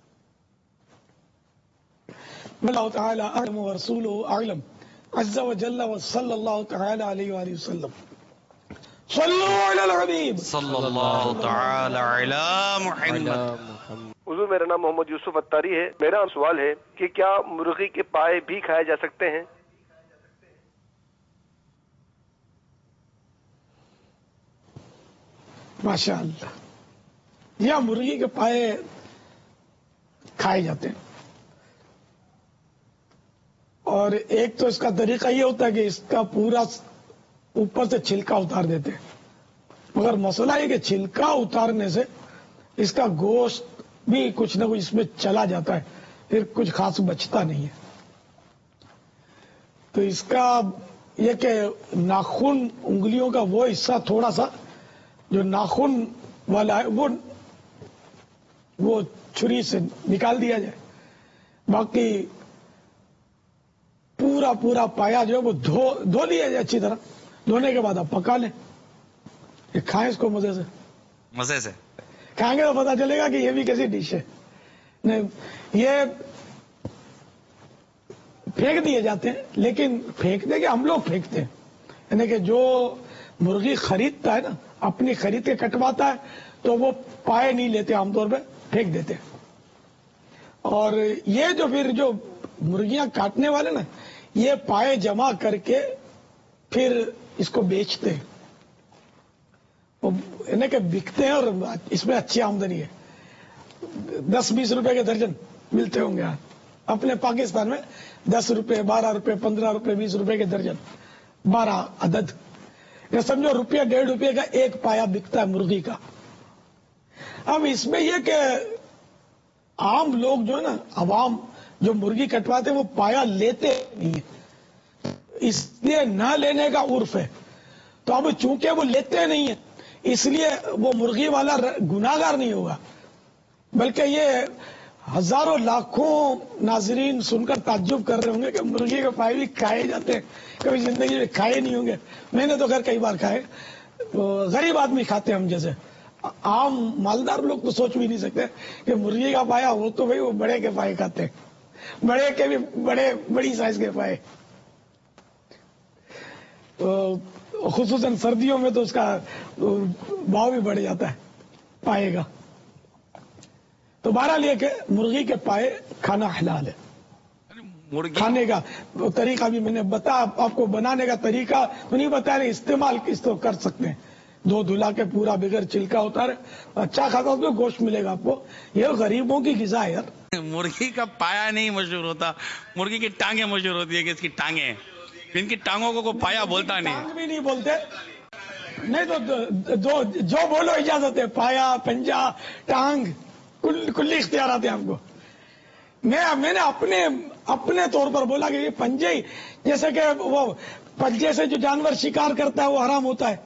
اللہ تعالی اعلم ورسولہ اعلم عز وجل وصلی اللہ تعالی علیہ وآلہ وسلم. صلو علی الحبیب صلی اللہ تعالی علی محمد. حضور میرا نام محمد یوسف اتاری ہے. میرا سوال ہے کہ کیا مرغی کے پائے بھی کھائے جا سکتے ہیں؟ ماشاء اللہ, یا مرغی کے پائے کھائے جاتے ہیں. اور ایک تو اس کا طریقہ یہ ہوتا ہے کہ اس کا پورا اوپر سے چھلکا اتار دیتے ہیں, مگر مسئلہ یہ کہ چھلکا اتارنے سے اس کا گوشت بھی کچھ نہ کچھ اس میں چلا جاتا ہے, پھر کچھ خاص بچتا نہیں ہے. تو اس کا یہ کہ ناخن انگلیوں کا وہ حصہ تھوڑا سا جو ناخن والا ہے وہ چھری سے نکال دیا جائے. باقی پورا پایا جو ہے وہ دھو لیا جائے اچھی طرح. دھونے کے بعد آپ پکا لیں, کھائیں اس کو مزے سے کھائیں گے تو پتا چلے گا کہ یہ بھی کیسی ڈش ہے. نہیں, یہ پھینک دیے جاتے ہیں, لیکن پھینکنے کے ہم لوگ پھینکتے ہیں. یعنی کہ جو مرغی خریدتا ہے نا, اپنی خرید کے کٹواتا ہے, تو وہ پائے نہیں لیتے, عام طور پہ پھینک دیتے. اور یہ جو پھر جو مرغیاں کاٹنے والے نا, یہ پائے جمع کر کے پھر اس کو بیچتے ہیں. یعنی کہ بکتے ہیں اور اس میں اچھی آمدنی ہے. 10-20 روپے کے درجن ملتے ہوں گے. اپنے پاکستان میں 10 روپے, 12 روپے, 15 روپے, 20 روپے کے درجن, 12 عدد. یہ سمجھو ₹1.5 کا ایک پایا بکتا ہے مرغی کا. اب اس میں یہ کہ عام لوگ جو ہے نا, عوام جو مرغی کٹواتے ہیں وہ پایا لیتے نہیں ہیں, اس لیے نہ لینے کا عرف ہے. تو اب چونکہ وہ لیتے نہیں ہیں اس لیے وہ مرغی والا گناہگار نہیں ہوگا, بلکہ یہ ہزاروں لاکھوں ناظرین سن کر تعجب کر رہے ہوں گے کہ مرغی کے پائے بھی کھائے جاتے ہیں. کبھی زندگی میں کھائے نہیں ہوں گے. میں نے تو خیر کئی بار کھائے. غریب آدمی کھاتے ہیں ہم جیسے. عام مالدار لوگ تو سوچ بھی نہیں سکتے کہ مرغی کا پایا ہو تو بھائی وہ بڑے کے پائے کھاتے ہیں, بڑے کے بھی بڑی سائز کے پائے. خصوصاً سردیوں میں تو اس کا بھاؤ بھی بڑھ جاتا ہے پائے کا. تو بہرحال یہ کہ مرغی کے پائے کھانا حلال ہے. کھانے کا طریقہ بھی میں نے بتا, آپ کو بنانے کا طریقہ تو نہیں بتایا, استعمال کس طرح کر سکتے ہیں. دھلا کے پورا بغیر چھلکا اتارے, اچھا خاصا اس میں گوشت ملے گا آپ کو. یہ غریبوں کی غذا ہے یار. مرغی کا پایا نہیں مشہور ہوتا, مرغی کی ٹانگیں مشہور ہوتی ہے کہ اس کی ٹانگیں ہیں. ان کی ٹانگوں کو کوئی پایا بولتا نہیں. ٹانگ بھی نہیں بولتے. نہیں تو جو بولو اجازت ہے, پایا, پنجا, ٹانگ, کلی اختیارات ہیں آپ کو. میں نے اپنے طور پر بولا کہ یہ پنجے ہی, جیسے کہ وہ پنجے سے جو جانور شکار کرتا ہے وہ حرام ہوتا ہے,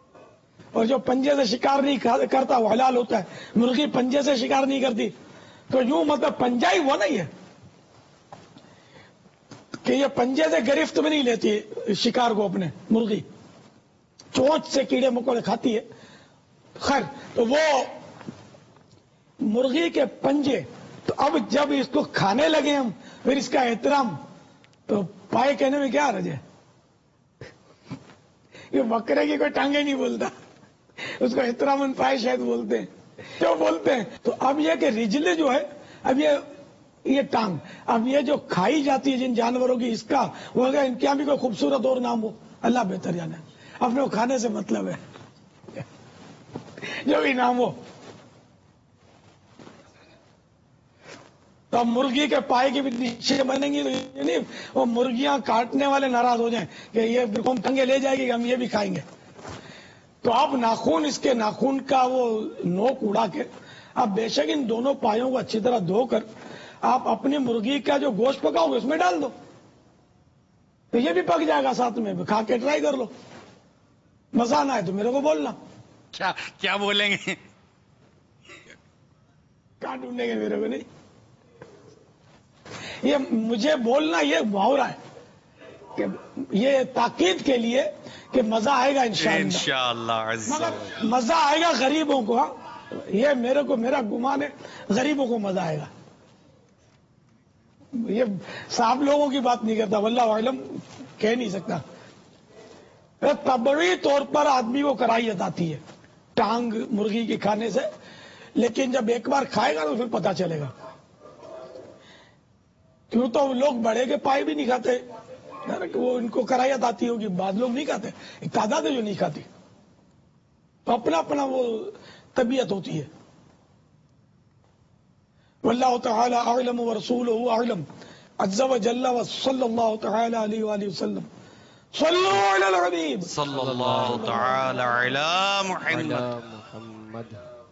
اور جو پنجے سے شکار نہیں کرتا وہ حلال ہوتا ہے. مرغی پنجے سے شکار نہیں کرتی, تو یوں مطلب پنجہ ہی ہوا نہیں ہے کہ یہ پنجے سے گرفت بھی نہیں لیتی شکار کو اپنے مرغی، چونچ سے کیڑے مکوڑے کھاتی ہے. خیر تو وہ مرغی کے پنجے، تو اب جب اس کو کھانے لگے ہم پھر اس کا احترام، تو پائے کہنے میں کیا حرج ہے؟ یہ بکرے کی کوئی ٹانگیں نہیں بولتا، اس کو احترام پائے شاید بولتے ہیں، جو بولتے ہیں. تو اب یہ کہ رجلے جو ہے، اب یہ ٹانگ، اب یہ جو کھائی جاتی ہے جن جانوروں کی، اس کا وہ اگر ان کے یہاں بھی کوئی خوبصورت اور نام ہو، اللہ بہتر جانے، اپنے کو کھانے سے مطلب ہے جو بھی نام ہو. تو اب مرغی کے پائے کی بھی نیچے بنیں گی، تو یہ نہیں وہ مرغیاں کاٹنے والے ناراض ہو جائیں کہ یہ بالکل ٹنگے لے جائے گی کہ ہم یہ بھی کھائیں گے. تو آپ ناخن، اس کے ناخن کا وہ نوک اڑا کے آپ بے شک ان دونوں پایوں کو اچھی طرح دھو کر آپ اپنی مرغی کا جو گوشت پکاؤ گے اس میں ڈال دو، تو یہ بھی پک جائے گا ساتھ میں. کھا کے ٹرائی کر لو، مزہ نہ آئے تو میرے کو بولنا. کیا بولیں گے؟ کہاں ڈھونڈیں گے میرے کو؟ نہیں، یہ مجھے بولنا یہ محاورہ ہے کہ یہ تاکید کے لیے کہ مزہ آئے گا انشاءاللہ. مگر مزہ آئے گا غریبوں کو. یہ میرے کو، میرا گمان ہے غریبوں کو مزہ آئے گا. یہ صاحب لوگوں کی بات نہیں کرتا، واللہ اعلم، کہہ نہیں سکتا. طبعی طور پر آدمی کو کرائیت آتی ہے ٹانگ مرغی کی کھانے سے، لیکن جب ایک بار کھائے گا تو پھر پتا چلے گا. کیوں تو لوگ بڑے کے پائے بھی نہیں کھاتے، وہ ان کو کرائیت آتی ہوگی. بعض لوگ نہیں کھاتے، ایک تعداد ہے جو نہیں کھاتی. تو اپنا اپنا وہ طبیعت ہوتی ہے. واللہ تعالی اعلم ورسولہ اعلم عز وجل وصلی اللہ تعالی علیہ وآلہ وسلم. صلو علی الحبیب صلی اللہ تعالی علی محمد. محمد.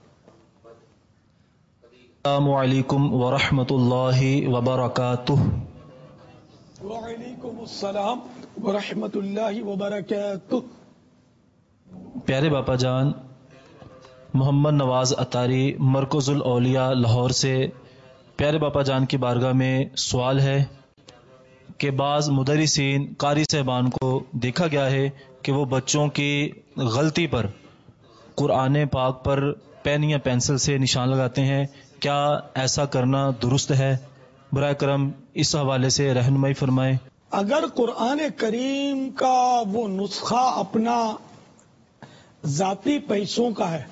السلام علیکم ورحمۃ اللہ وبرکاتہ. وعلیکم السلام ورحمۃ اللہ وبرکاتہ. پیارے باپا جان، محمد نواز اتاری، مرکز الاولیاء لاہور سے پیارے باپا جان کی بارگاہ میں سوال ہے کہ بعض مدرسین، قاری صاحبان کو دیکھا گیا ہے کہ وہ بچوں کی غلطی پر قرآن پاک پر پین یا پینسل سے نشان لگاتے ہیں. کیا ایسا کرنا درست ہے؟ برائے کرم اس حوالے سے رہنمائی فرمائیں. اگر قرآن کریم کا وہ نسخہ اپنا ذاتی پیسوں کا ہے،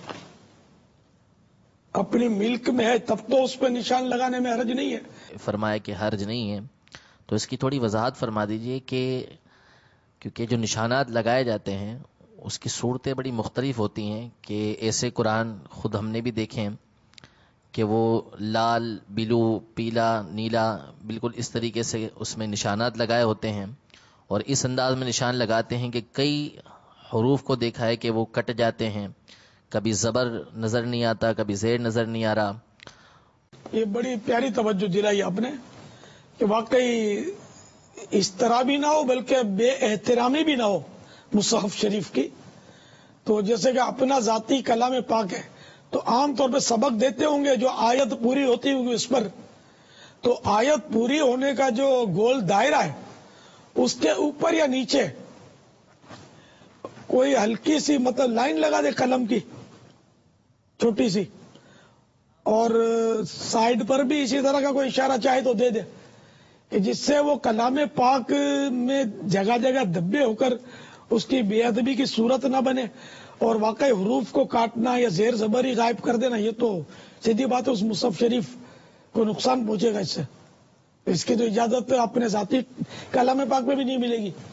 اپنی ملک میں ہے، تب تو اس پہ نشان لگانے میں حرج نہیں ہے. فرمایا کہ حرج نہیں ہے، تو اس کی تھوڑی وضاحت فرما دیجئے کہ کیونکہ جو نشانات لگائے جاتے ہیں اس کی صورتیں بڑی مختلف ہوتی ہیں. کہ ایسے قرآن خود ہم نے بھی دیکھے ہیں کہ وہ لال، بلو، پیلا، نیلا، بالکل اس طریقے سے اس میں نشانات لگائے ہوتے ہیں، اور اس انداز میں نشان لگاتے ہیں کہ کئی حروف کو دیکھا ہے کہ وہ کٹ جاتے ہیں، کبھی زبر نظر نہیں آتا، کبھی زیر نظر نہیں آ رہا. یہ بڑی پیاری توجہ دلائی آپ نے کہ واقعی اس طرح بھی نہ ہو بلکہ بے احترامی بھی نہ ہو مصحف شریف کی. تو جیسے کہ اپنا ذاتی کلام پاک ہے تو عام طور پہ سبق دیتے ہوں گے جو آیت پوری ہوتی ہوگی اس پر، تو آیت پوری ہونے کا جو گول دائرہ ہے اس کے اوپر یا نیچے کوئی ہلکی سی مطلب لائن لگا دے قلم کی چھوٹی سی، اور سائڈ پر بھی اسی طرح کا کوئی اشارہ چاہے تو دے دے کہ جس سے وہ کلام پاک میں جگہ جگہ دبے ہو کر اس کی بے ادبی کی صورت نہ بنے، اور واقعی حروف کو کاٹنا یا زیر زبر ہی غائب کر دینا، یہ تو سیدھی بات ہے اس مصحف شریف کو نقصان پہنچے گا. اس سے اس کی تو اجازت اپنے ذاتی کلام پاک میں بھی نہیں ملے گی.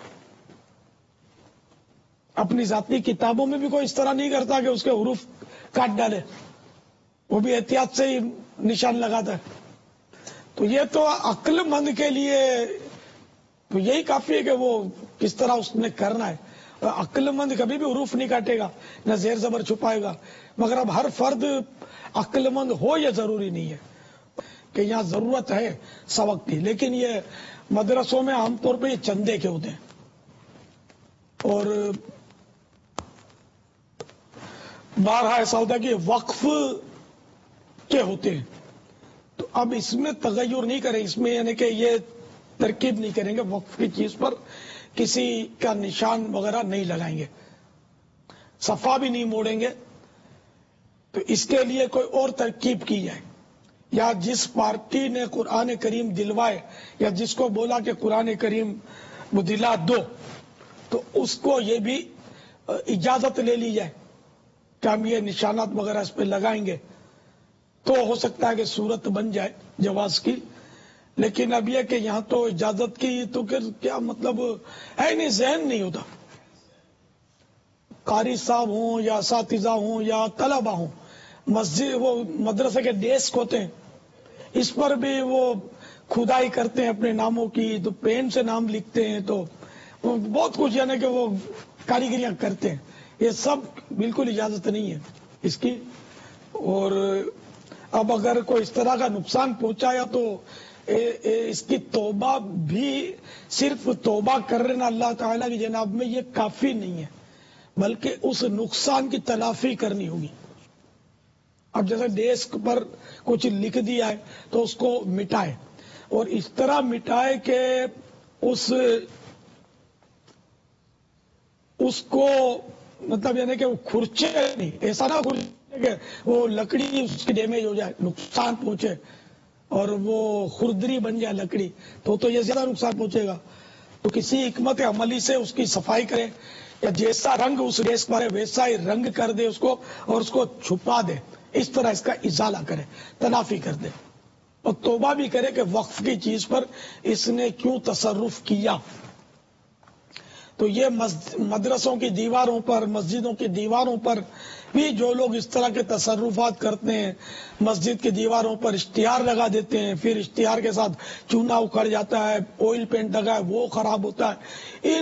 اپنی ذاتی کتابوں میں بھی کوئی اس طرح نہیں کرتا کہ اس کے حروف کاٹ ڈالے، وہ بھی احتیاط سے ہی نشان لگاتا ہے. تو یہ تو عقل مند کے لیے تو یہی کافی ہے کہ وہ کس طرح اس نے کرنا ہے. عقل مند کبھی بھی حروف نہیں کاٹے گا، نہ زیر زبر چھپائے گا. مگر اب ہر فرد عقل مند ہو یہ ضروری نہیں ہے کہ یہاں ضرورت ہے سبق کی. لیکن یہ مدرسوں میں عام طور پہ یہ چندے کے ہوتے ہیں اور بارہا ایسا ہوتا ہے کہ وقف کے ہوتے ہیں. اب اس میں تغیر نہیں کریں، اس میں یعنی کہ یہ ترکیب نہیں کریں گے، وقف کی چیز پر کسی کا نشان وغیرہ نہیں لگائیں گے، صفحہ بھی نہیں موڑیں گے. تو اس کے لیے کوئی اور ترکیب کی جائے، یا جس پارٹی نے قرآن کریم دلوائے یا جس کو بولا کہ قرآن کریم وہ دلا دو، تو اس کو یہ بھی اجازت لے لی جائے کہ ہم یہ نشانات وغیرہ اس پہ لگائیں گے، تو ہو سکتا ہے کہ صورت بن جائے جواز کی. لیکن اب یہ کہ یہاں تو اجازت کی تو کیا مطلب ہے، نہیں ذہن نہیں ہوتا. قاری صاحب ہوں یا اساتذہ ہوں یا طلبہ ہوں، مسجد وہ مدرسے کے ڈیسک ہوتے ہیں، اس پر بھی وہ کھدائی کرتے ہیں اپنے ناموں کی، تو پین سے نام لکھتے ہیں، تو بہت کچھ یعنی کہ وہ کاریگریاں کرتے ہیں. یہ سب بالکل اجازت نہیں ہے اس کی. اور اب اگر کوئی اس طرح کا نقصان پہنچایا تو اس کی توبہ بھی صرف توبہ کر لینا اللہ تعالیٰ کی جناب میں یہ کافی نہیں ہے، بلکہ اس نقصان کی تلافی کرنی ہوگی. اب جیسے ڈیسک پر کچھ لکھ دیا ہے تو اس کو مٹائے، اور اس طرح مٹائے کہ اس کو مطلب یعنی کہ وہ کھرچے نہیں، ایسا نہ کھرچے کہ وہ لکڑی اس کی ڈیمیج ہو جائے، نقصان پہنچے اور وہ خردری بن جائے لکڑی، تو یہ زیادہ نقصان پہنچے گا. تو کسی حکمت عملی سے اس کی صفائی کرے، یا جیسا رنگ اس ڈیسک پر ہے ویسا ہی رنگ کر دے اس کو، اور اس کو چھپا دے، اس طرح اس کا ازالہ کرے، تلافی کر دے، اور توبہ بھی کرے کہ وقف کی چیز پر اس نے کیوں تصرف کیا. تو یہ مدرسوں کی دیواروں پر، مسجدوں کی دیواروں پر بھی جو لوگ اس طرح کے تصرفات کرتے ہیں، مسجد کی دیواروں پر اشتہار لگا دیتے ہیں، پھر اشتہار کے ساتھ چونا اکھڑ جاتا ہے، آئل پینٹ لگا ہے وہ خراب ہوتا ہے،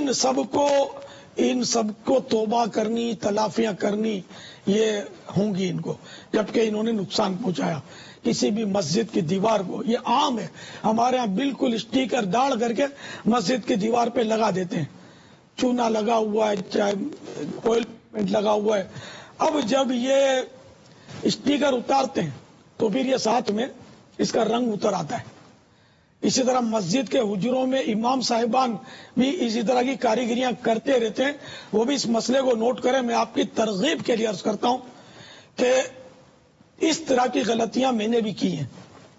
ان سب کو توبہ کرنی، تلافیاں کرنی یہ ہوں گی ان کو، جبکہ انہوں نے نقصان پہنچایا کسی بھی مسجد کی دیوار کو. یہ عام ہے ہمارے ہاں، بالکل اسٹیکر ڈال کر کے مسجد کی دیوار پہ لگا دیتے ہیں، چونا لگا ہوا ہے، چاہے آئل پینٹ لگا ہوا ہے. اب جب یہ اسٹیکر اتارتے ہیں تو پھر یہ ساتھ میں اس کا رنگ اتر آتا ہے. اسی طرح مسجد کے حجروں میں امام صاحبان بھی اسی طرح کی کاریگریاں کرتے رہتے ہیں، وہ بھی اس مسئلے کو نوٹ کریں. میں آپ کی ترغیب کے لیے عرض کرتا ہوں کہ اس طرح کی غلطیاں میں نے بھی کی ہیں.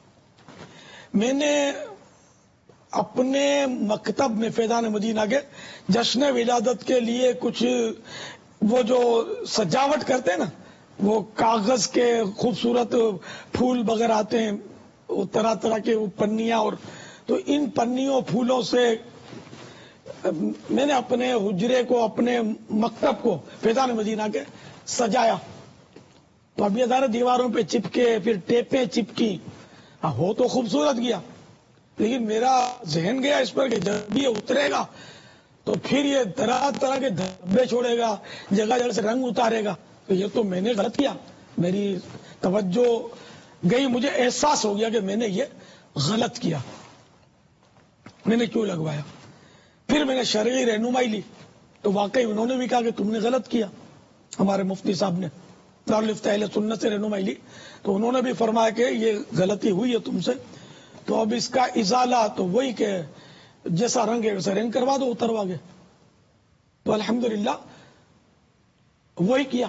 میں نے اپنے مکتب میں فیضان مدینہ کے جشن ولادت کے لیے کچھ وہ جو سجاوٹ کرتے ہیں نا، وہ کاغذ کے خوبصورت پھول وغیرہ آتے ہیں، وہ طرح طرح کے وہ پنیاں، اور تو ان پنیوں پھولوں سے میں نے اپنے حجرے کو، اپنے مکتب کو فیضان مدینہ کے سجایا. تو اب یہ سارے دیواروں پہ چپکے، پھر ٹیپیں چپکی، ہو تو خوبصورت گیا، لیکن میرا ذہن گیا اس پر کہ جب یہ اترے گا تو پھر یہ طرح طرح کے دھبے چھوڑے گا، جگہ جگہ سے رنگ اتارے گا. تو یہ تو میں نے غلط کیا، میری توجہ گئی، مجھے احساس ہو گیا کہ میں نے یہ غلط کیا، میں نے کیوں لگوایا. پھر میں نے شرعی رہنمائی لی تو واقعی انہوں نے بھی کہا کہ تم نے غلط کیا. ہمارے مفتی صاحب نے دارالفتہ اہل سنت سے رہنمائی لی تو انہوں نے بھی فرمایا کہ یہ غلطی ہوئی ہے تم سے، تو اب اس کا ازالہ تو وہی کہ جیسا رنگ ہے ویسا رنگ کروا دو، اتروا گے. تو الحمدللہ وہی کیا.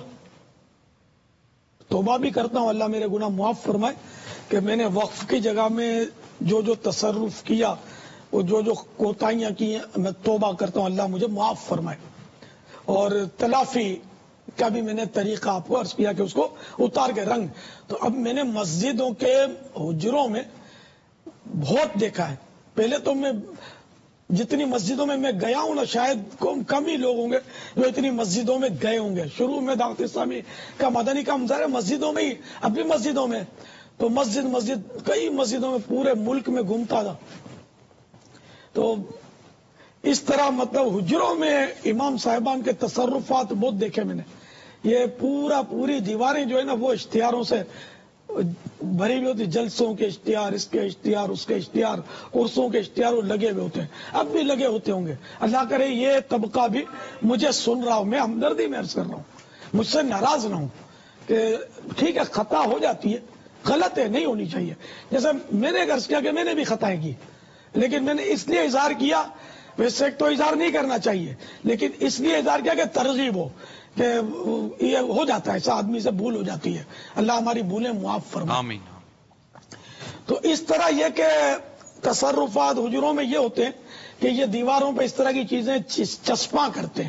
توبہ بھی کرتا ہوں، اللہ میرے گناہ معاف فرمائے کہ میں نے وقف کی جگہ میں جو تصرف کیا، وہ جو کوتاہیاں کی ہیں، میں توبہ کرتا ہوں، اللہ مجھے معاف فرمائے. اور تلافی کا بھی میں نے طریقہ آپ کو عرض کیا کہ اس کو اتار کے رنگ. تو اب میں نے مسجدوں کے حجروں میں بہت دیکھا ہے. پہلے تو میں جتنی مسجدوں میں گیا ہوں نا، شاید کم ہی لوگ ہوں گے جو اتنی مسجدوں میں گئے ہوں گے. شروع میں دعوت اسلامی کا مدنی کام ظاہر مسجدوں میں ہی، اب بھی مسجدوں میں، تو مسجد کئی مسجدوں میں پورے ملک میں گھومتا تھا. تو اس طرح مطلب حجروں میں امام صاحبان کے تصرفات بہت دیکھے میں نے. یہ پوری دیواریں جو ہے نا وہ اشتہاروں سے بھری ہوئی ہوتی، جلسوں کے اشتہار، اس کے اشتہار، اس کے اشتہار، عرسوں کے اشتہار لگے ہوئے ہوتے ہیں. اب بھی لگے ہوتے ہوں گے. اللہ کرے یہ طبقہ بھی مجھے سن رہا ہوں، میں ہمدردی میں عرض کر رہا ہوں، مجھ سے ناراض نہ ہوں کہ ٹھیک ہے خطا ہو جاتی ہے، غلط ہے، نہیں ہونی چاہیے. جیسے میں نے عرض کیا کہ میں نے بھی خطائیں کی، لیکن میں نے اس لیے اظہار کیا، ویسے تو اظہار نہیں کرنا چاہیے، لیکن اس لیے اظہار کیا کہ ترغیب ہو، کہ یہ ہو جاتا ہے، ایسا آدمی سے بھول ہو جاتی ہے. اللہ ہماری بھولیں معاف فرمائے. آمین. تو اس طرح یہ کہ تصرفات حجروں میں یہ ہوتے ہیں کہ یہ دیواروں پہ اس طرح کی چیزیں چسپاں کرتے ہیں.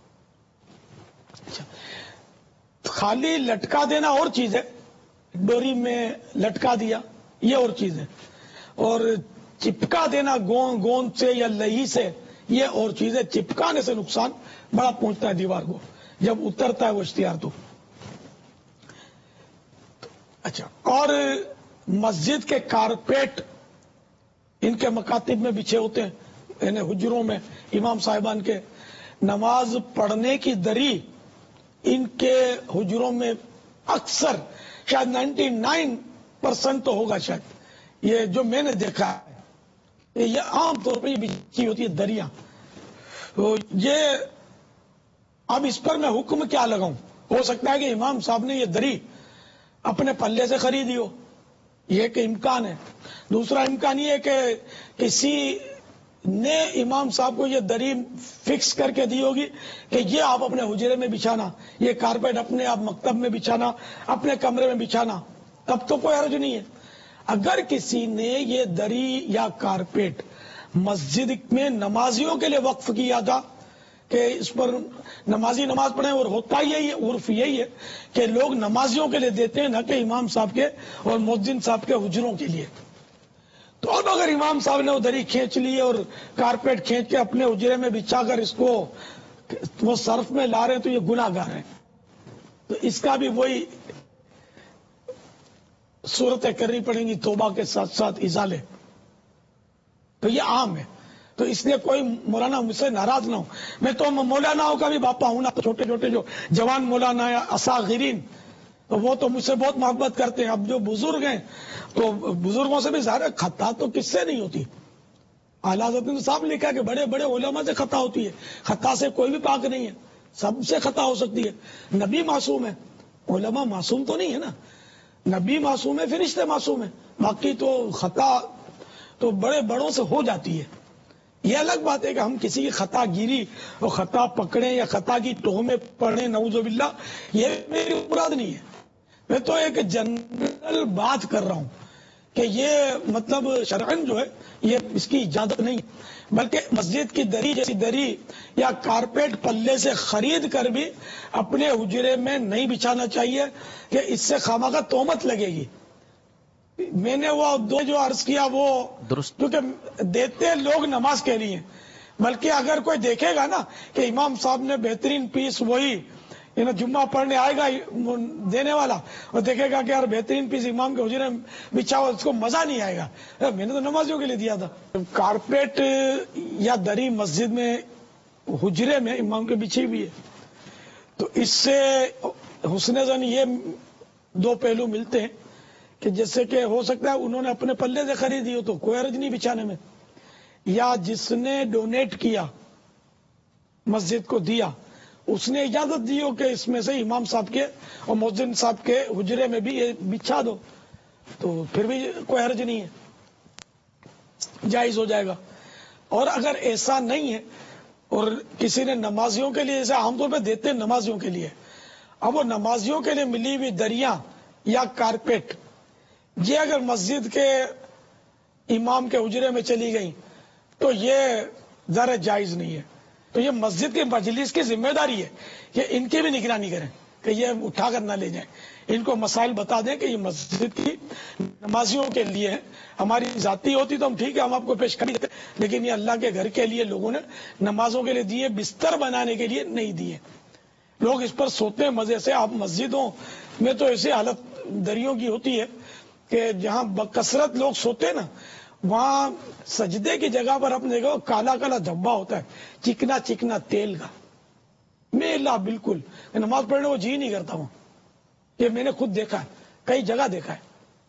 خالی لٹکا دینا اور چیز ہے، ڈوری میں لٹکا دیا یہ اور چیز ہے، اور چپکا دینا گوند سے یا لہی سے یہ اور چیز ہے. چپکانے سے نقصان بڑا پہنچتا ہے دیوار کو جب اترتا ہے وہ اشتہار تو. اچھا، اور مسجد کے کارپیٹ ان کے مکاتب میں بچھے ہوتے ہیں، یعنی حجروں میں امام صاحبان کے. نماز پڑھنے کی دری ان کے حجروں میں اکثر شاید 99% تو ہوگا، شاید یہ جو میں نے دیکھا ہے یہ عام طور پہ یہ بچھی ہوتی ہے دریاں. تو یہ اب اس پر میں حکم کیا لگاؤں؟ ہو سکتا ہے کہ امام صاحب نے یہ دری اپنے پلے سے خریدی ہو، یہ ایک امکان ہے. دوسرا امکان یہ ہے کہ کسی نے امام صاحب کو یہ دری فکس کر کے دی ہوگی کہ یہ آپ اپنے حجرے میں بچھانا، یہ کارپیٹ اپنے آپ مکتب میں بچھانا، اپنے کمرے میں بچھانا، تب تو کوئی حرج نہیں ہے. اگر کسی نے یہ دری یا کارپیٹ مسجد میں نمازیوں کے لیے وقف کیا تھا کہ اس پر نمازی نماز پڑھیں، اور ہوتا یہی ہے، عرف یہی ہے کہ لوگ نمازیوں کے لیے دیتے ہیں، نہ کہ امام صاحب کے اور مؤذن صاحب کے حجروں کے لیے. تو اب اگر امام صاحب نے وہ دری کھینچ لی اور کارپیٹ کھینچ کے اپنے حجرے میں بچھا کر اس کو وہ صرف میں لا رہے ہیں تو یہ گناہ گار ہیں. تو اس کا بھی وہی صورتیں کرنی پڑیں گی توبہ کے ساتھ ساتھ ازالے. تو یہ عام ہے. تو اس لیے کوئی مولانا مجھ سے ناراض نہ ہو. میں تو مولاناؤں کا بھی باپا ہوں نا، چھوٹے چھوٹے جو جوان مولانا یا اساغرین، تو وہ تو مجھ سے بہت محبت کرتے ہیں. اب جو بزرگ ہیں تو بزرگوں سے بھی ظاہر خطا تو کس سے نہیں ہوتی. اعلیٰ حضرت نے صاحب لکھا کہ بڑے بڑے علماء سے خطا ہوتی ہے، خطا سے کوئی بھی پاک نہیں ہے، سب سے خطا ہو سکتی ہے. نبی معصوم ہے، علماء معصوم تو نہیں ہے نا. نبی معصوم ہے، فرشتے معصوم ہے، باقی تو خطا تو بڑے بڑوں سے ہو جاتی ہے. یہ الگ بات ہے کہ ہم کسی کی خطا گیری اور خطا پکڑیں یا خطا کی تہمیں پڑھیں، نعوذ باللہ، یہ میری مراد نہیں ہے. میں تو ایک جنرل بات کر رہا ہوں کہ یہ مطلب شرعن جو ہے یہ اس کی اجازت نہیں، بلکہ مسجد کی دری جیسی دری یا کارپیٹ پلے سے خرید کر بھی اپنے حجرے میں نہیں بچھانا چاہیے کہ اس سے خامخواہ تہمت لگے گی. میں نے وہ دو جو عرض کیا وہ درست، کیونکہ دیتے لوگ نماز کے لیے، بلکہ اگر کوئی دیکھے گا نا کہ امام صاحب نے بہترین پیس وہی جمعہ پڑھنے آئے گا دینے والا اور دیکھے گا کہ یار بہترین پیس امام کے حجرے میں بچھا ہوا، اس کو مزہ نہیں آئے گا. میں نے تو نمازیوں کے لیے دیا تھا. کارپیٹ یا دری مسجد میں حجرے میں امام کے بچھی ہوئی ہے، تو اس سے حسن زن یہ دو پہلو ملتے ہیں کہ جیسے کہ ہو سکتا ہے انہوں نے اپنے پلے سے خریدی ہو تو کوئی حرج نہیں بچھانے میں، یا جس نے ڈونیٹ کیا مسجد کو دیا اس نے اجازت دی ہو کہ اس میں سے امام صاحب کے اور مؤذن صاحب کے حجرے میں بھی یہ بچھا دو، تو پھر بھی کوئی حرج نہیں ہے، جائز ہو جائے گا. اور اگر ایسا نہیں ہے اور کسی نے نمازیوں کے لیے، جیسے عام طور پہ دیتے ہیں نمازیوں کے لیے، اب وہ نمازیوں کے لیے ملی ہوئی دریاں یا کارپیٹ یہ اگر مسجد کے امام کے حجرے میں چلی گئی تو یہ ذرا جائز نہیں ہے. تو یہ مسجد کی مجلس کی ذمہ داری ہے کہ ان کی بھی نگرانی کریں کہ یہ اٹھا کر نہ لے جائیں. ان کو مسائل بتا دیں کہ یہ مسجد کی نمازیوں کے لیے ہے، ہماری ذاتی ہوتی تو ہم ٹھیک ہے ہم آپ کو پیش کر دیتے، لیکن یہ اللہ کے گھر کے لیے لوگوں نے نمازوں کے لیے دیے، بستر بنانے کے لیے نہیں دیے. لوگ اس پر سوتے ہیں مزے سے. آپ مسجدوں میں تو ایسی حالت دریوں کی ہوتی ہے کہ جہاں بکثرت لوگ سوتے ہیں نا، وہاں سجدے کی جگہ پر اپنے دیکھو کالا کالا دھبا ہوتا ہے، چکنا چکنا تیل کا. میلا بالکل نماز پڑھنے کو جی نہیں کرتا ہوں، یہ میں نے خود دیکھا ہے، کئی جگہ دیکھا ہے.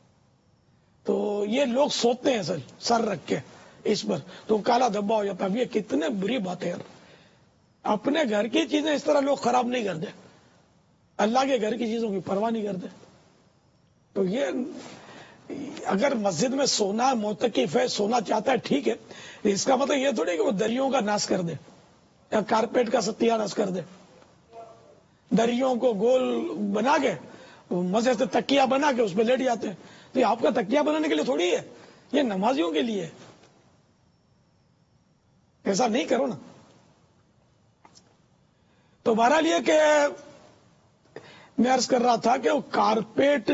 تو یہ لوگ سوتے ہیں سر رکھ کے اس پر، تو کالا دھبا ہو جاتا ہے. یہ کتنے بری بات ہے یار. اپنے گھر کی چیزیں اس طرح لوگ خراب نہیں کرتے، اللہ کے گھر کی چیزوں کی پرواہ نہیں کرتے. تو یہ اگر مسجد میں سونا معتکف ہے، سونا چاہتا ہے، ٹھیک ہے، اس کا مطلب یہ تھوڑی کہ وہ دریوں کا ناش کر دے یا کارپیٹ کا ستیہ ناش کر دے. دریوں کو گول بنا کے مزے سے تکیا بنا کے اس پہ لیٹ جاتے ہیں. تو یہ آپ کا تکیا بنانے کے لیے تھوڑی ہے، یہ نمازیوں کے لیے ہے. ایسا نہیں کرو نا. تو بہرحال یہ کہ میں عرض کر رہا تھا کہ وہ کارپیٹ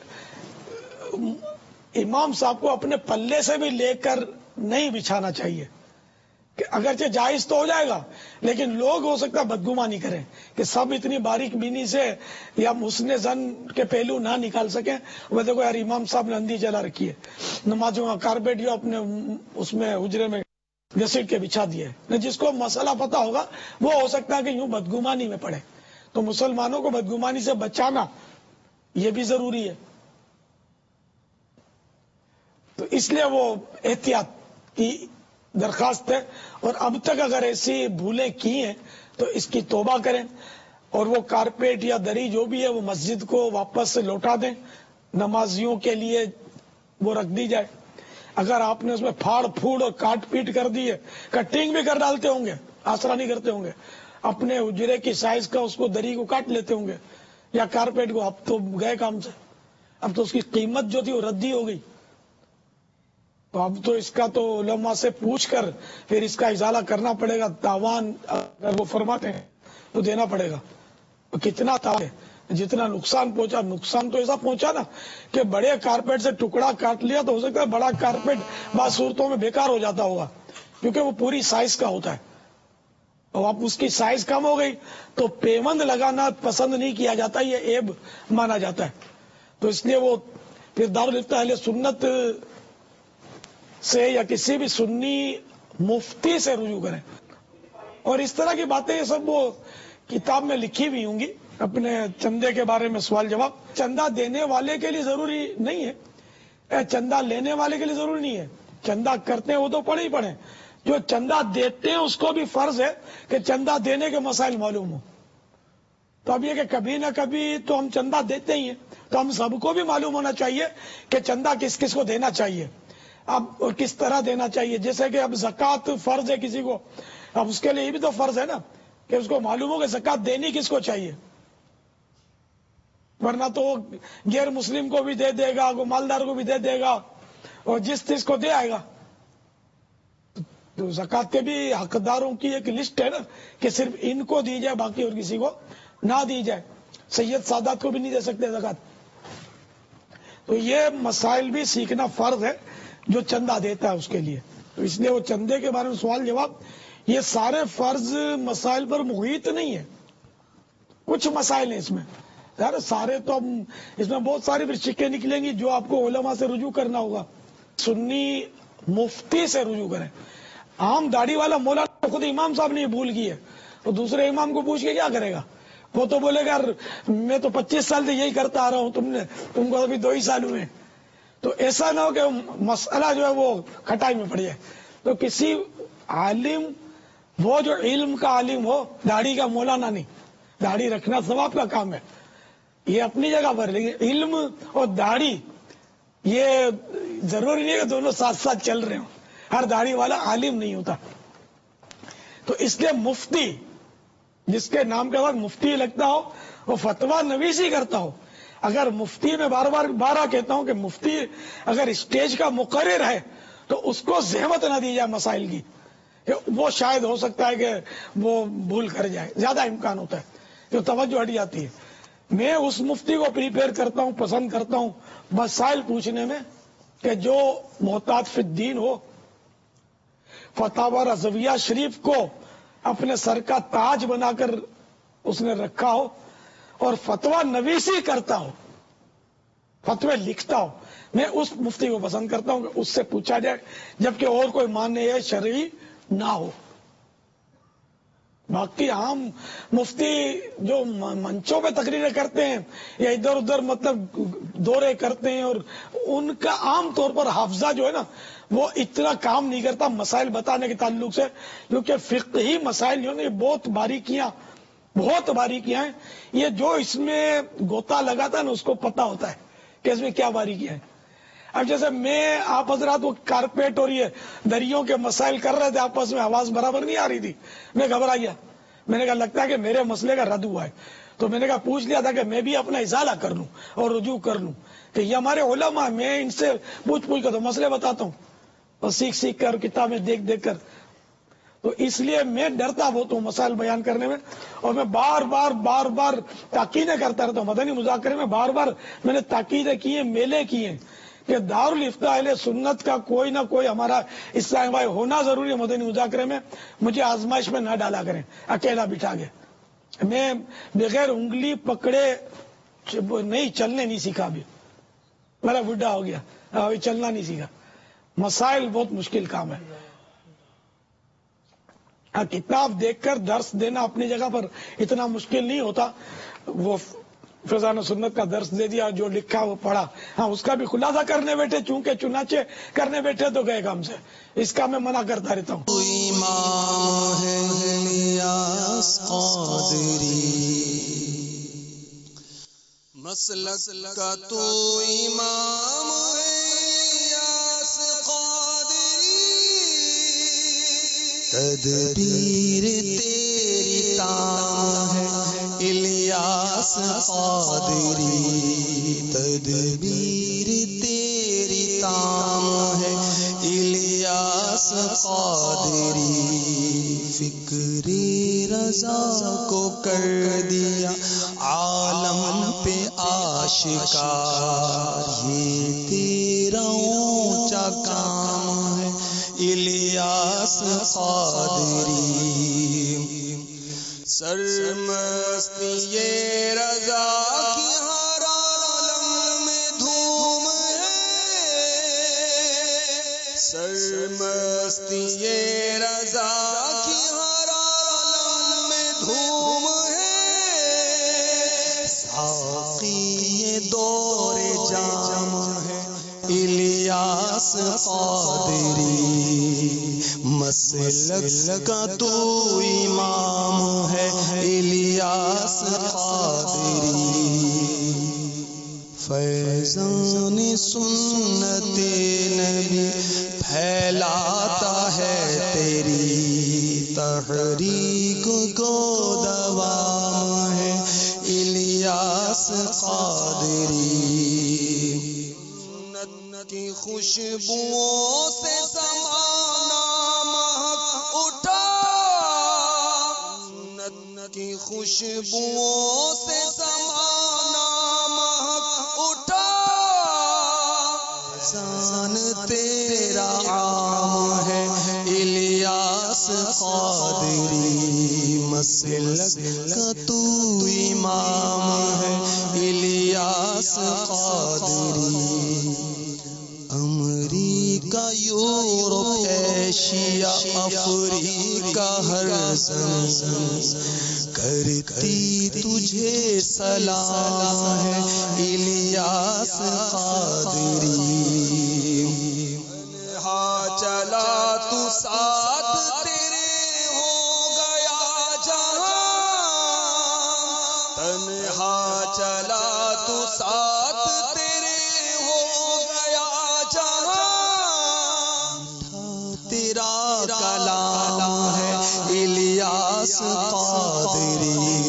امام صاحب کو اپنے پلے سے بھی لے کر نہیں بچھانا چاہیے، کہ اگرچہ جائز تو ہو جائے گا لیکن لوگ ہو سکتا ہے بدگمانی کریں کہ سب اتنی باریک بینی سے یا حسن زن کے پہلو نہ نکال سکیں. وہ دیکھو یار امام صاحب نے اندھی جلا رکھی ہے، نمازوں کا کارپیٹ جو اپنے اس میں حجرے میں گھسیٹ کے بچھا دیے. جس کو مسئلہ پتا ہوگا وہ ہو سکتا ہے کہ یوں بدگمانی میں پڑے. تو مسلمانوں کو بدگمانی سے بچانا یہ بھی ضروری ہے. تو اس لیے وہ احتیاط کی درخواست ہے، اور اب تک اگر ایسی بھولیں کی ہیں تو اس کی توبہ کریں، اور وہ کارپیٹ یا دری جو بھی ہے وہ مسجد کو واپس سے لوٹا دیں، نمازیوں کے لیے وہ رکھ دی جائے. اگر آپ نے اس میں پھاڑ پھوڑ اور کاٹ پیٹ کر دی ہے، کٹنگ بھی کر ڈالتے ہوں گے، آسرا نہیں کرتے ہوں گے، اپنے حجرے کی سائز کا اس کو دری کو کاٹ لیتے ہوں گے یا کارپیٹ کو، اب تو گئے کام سے. اب تو اس کی قیمت جو تھی وہ ردی ہو گئی. تو اب تو اس کا تو علماء سے پوچھ کر پھر اس کا ازالہ کرنا پڑے گا. تاوان اگر وہ فرماتے ہیں تو دینا پڑے گا. کتنا تاوان ہے، جتنا نقصان پہنچا، نقصان تو ایسا پہنچا نا کہ بڑے کارپیٹ سے ٹکڑا کاٹ لیا تو ہو سکتا ہے بڑا کارپیٹ بعض صورتوں میں بیکار ہو جاتا ہوگا کیونکہ وہ پوری سائز کا ہوتا ہے. اور اب اس کی سائز کم ہو گئی تو پیوند لگانا پسند نہیں کیا جاتا، یہ عیب مانا جاتا ہے. تو اس لیے وہ پھر دارالفتہ اہل سنت سے یا کسی بھی سنی مفتی سے رجوع کریں. اور اس طرح کی باتیں یہ سب وہ کتاب میں لکھی ہوئی ہوں گی. اپنے چندے کے بارے میں سوال جواب، چندہ دینے والے کے لیے ضروری نہیں ہے، چندہ لینے والے کے لیے ضروری نہیں ہے. چندہ کرتے ہیں وہ تو پڑھے ہی پڑھے، جو چندہ دیتے ہیں اس کو بھی فرض ہے کہ چندہ دینے کے مسائل معلوم ہو. تو اب یہ کہ کبھی نہ کبھی تو ہم چندہ دیتے ہی ہیں، تو ہم سب کو بھی معلوم ہونا چاہیے کہ چندہ کس کس کو دینا چاہیے، اب کس طرح دینا چاہیے. جیسے کہ اب زکوٰۃ فرض ہے کسی کو، اب اس کے لیے یہ بھی تو فرض ہے نا کہ اس کو معلوم ہو کہ زکوٰۃ دینی کس کو چاہیے، ورنہ تو وہ غیر مسلم کو بھی دے دے گا، وہ مالدار کو بھی دے دے گا، اور جس کو دے آئے گا. تو زکوٰۃ کے بھی حقداروں کی ایک لسٹ ہے نا کہ صرف ان کو دی جائے، باقی اور کسی کو نہ دی جائے. سید سادات کو بھی نہیں دے سکتے زکوٰۃ. تو یہ مسائل بھی سیکھنا فرض ہے جو چندہ دیتا ہے اس کے لیے. تو اس لیے وہ چندے کے بارے میں سوال جواب، یہ سارے فرض مسائل پر محیط نہیں ہے، کچھ مسائل ہیں اس میں. یار سارے تو ہم اس میں بہت ساری پھر شکیں نکلیں گی جو آپ کو علماء سے رجوع کرنا ہوگا. سنی مفتی سے رجوع کریں. عام داڑھی والا مولانا خود امام صاحب نے بھول کی ہے، تو دوسرے امام کو پوچھ کے کیا کرے گا؟ وہ تو بولے گا میں تو 25 سال سے یہی کرتا آ رہا ہوں، تم کو ابھی 2 ہی سال ہوئے. تو ایسا نہ ہو کہ مسئلہ جو ہے وہ کھٹائی میں پڑ جائے. تو کسی عالم، وہ جو علم کا عالم ہو، داڑھی کا مولانا نہیں. داڑھی رکھنا ثواب کا کام ہے، یہ اپنی جگہ پر، لیکن علم اور داڑھی یہ ضروری نہیں ہے کہ دونوں ساتھ ساتھ چل رہے ہوں. ہر داڑھی والا عالم نہیں ہوتا. تو اس لیے مفتی، جس کے نام کے بعد مفتی لگتا ہو، وہ فتویٰ نویسی کرتا ہو. اگر مفتی میں بارہ کہتا ہوں کہ مفتی اگر اسٹیج کا مقرر ہے تو اس کو زحمت نہ دی جائے مسائل کی، کہ وہ شاید ہو سکتا ہے کہ وہ بھول کر جائے، زیادہ امکان ہوتا ہے کہ توجہ ہٹ جاتی ہے. میں اس مفتی کو پریپیئر کرتا ہوں، پسند کرتا ہوں مسائل پوچھنے میں کہ جو محتاط فی الدین ہو، فتاوی رضویہ شریف کو اپنے سر کا تاج بنا کر اس نے رکھا ہو، اور فتویٰ نویسی کرتا ہو، فتوے لکھتا ہو. میں اس مفتی کو پسند کرتا ہوں کہ اس سے پوچھا جائے، جبکہ اور کوئی ماننے شرعی نہ ہو. باقی عام مفتی جو منچوں پہ تقریریں کرتے ہیں یا ادھر ادھر مطلب دورے کرتے ہیں، اور ان کا عام طور پر حافظہ جو ہے نا وہ اتنا کام نہیں کرتا مسائل بتانے کے تعلق سے، کیونکہ فقہی مسائل جو ہے نا یہ بہت باریکیاں ہیں. یہ جو اس میں گوتا لگاتا ہے نا اس کو پتا ہوتا ہے کہ اس میں کیا باریکی ہے. اب جیسے میں آپ حضرات وہ کارپیٹ اور یہ دریوں کے مسائل کر رہے تھے آپس میں، آواز برابر نہیں آ رہی تھی، میں گھبرا گیا. میں نے کہا لگتا ہے کہ میرے مسئلے کا رد ہوا ہے. تو میں نے کہا پوچھ لیا تھا کہ میں بھی اپنا ازالہ کر لوں اور رجوع کر لوں کہ یہ ہمارے علماء، میں ان سے پوچھ کر تو مسئلے بتاتا ہوں اور سیکھ کر کتابیں دیکھ کر. تو اس لیے میں ڈرتا بہت ہوں مسائل بیان کرنے میں، اور میں بار بار تاکیدیں کرتا رہتا ہوں. مدنی مذاکرے میں بار بار میں نے تاکیدیں کی ہیں، میلے کیے کہ دارالفتاء اہل سنت کا کوئی نہ کوئی ہمارا اسلام بھائی ہونا ضروری ہے مدنی مذاکرے میں. مجھے آزمائش میں نہ ڈالا کریں اکیلا بٹھا کے. میں بغیر انگلی پکڑے نہیں چلنے نہیں سیکھا. ابھی میرا بڈھا ہو گیا، ابھی چلنا نہیں سیکھا. مسائل بہت مشکل کام ہے. کتاب دیکھ کر درس دینا اپنی جگہ پر اتنا مشکل نہیں ہوتا. وہ فیضان سنت کا درس دے دیا، جو لکھا وہ پڑھا. ہاں اس کا بھی خلاصہ کرنے بیٹھے، چونکہ چنانچہ کرنے بیٹھے تو گئے کام سے. اس کا میں منع کرتا رہتا ہوں. امام ہے الیاس قادری، مسلک کا تو امام ہے الیاس قادری، تدبیر تیری تام ہے الیاس قادری، تدبیر تیری تام ہے الیاس قادری، فکر رضا کو کر دیا عالم پہ آشکار، یہ تیرا اونچا کام ہے الیاس قادری، سرمستی یہ رضا کی ہر عالم میں دھوم ہے، سرمستی یہ رضا کی ہر عالم میں دھوم ہے، ساقی یہ دور جام ہے الیاس قادری، مسلک کا تو امام ہے الیاس قادری، فیضان سنت نبی پھیلاتا ہے تیری تحریک کو دوام ہے الیاس قادری، سنت کی خوشبوؤں سے زمانہ مہک اٹھا، سنت کی خوشبوؤں سے زمانہ مہک اٹھا، احسان تیرا عام ہے الیاس قادری، مسلک کا تو امام ہے الیاس قادری، امریکہ یورپ ایشیا افریقہ ہر زمین کرتی تجھے سلام ہے الیاس قادری، تنہا چلا تو ساتھ تیرے ہو گیا جہاں، تنہا چلا تو ساتھ تیرے ہو گیا جہاں، تیرا کلام ہے الیاس قادری،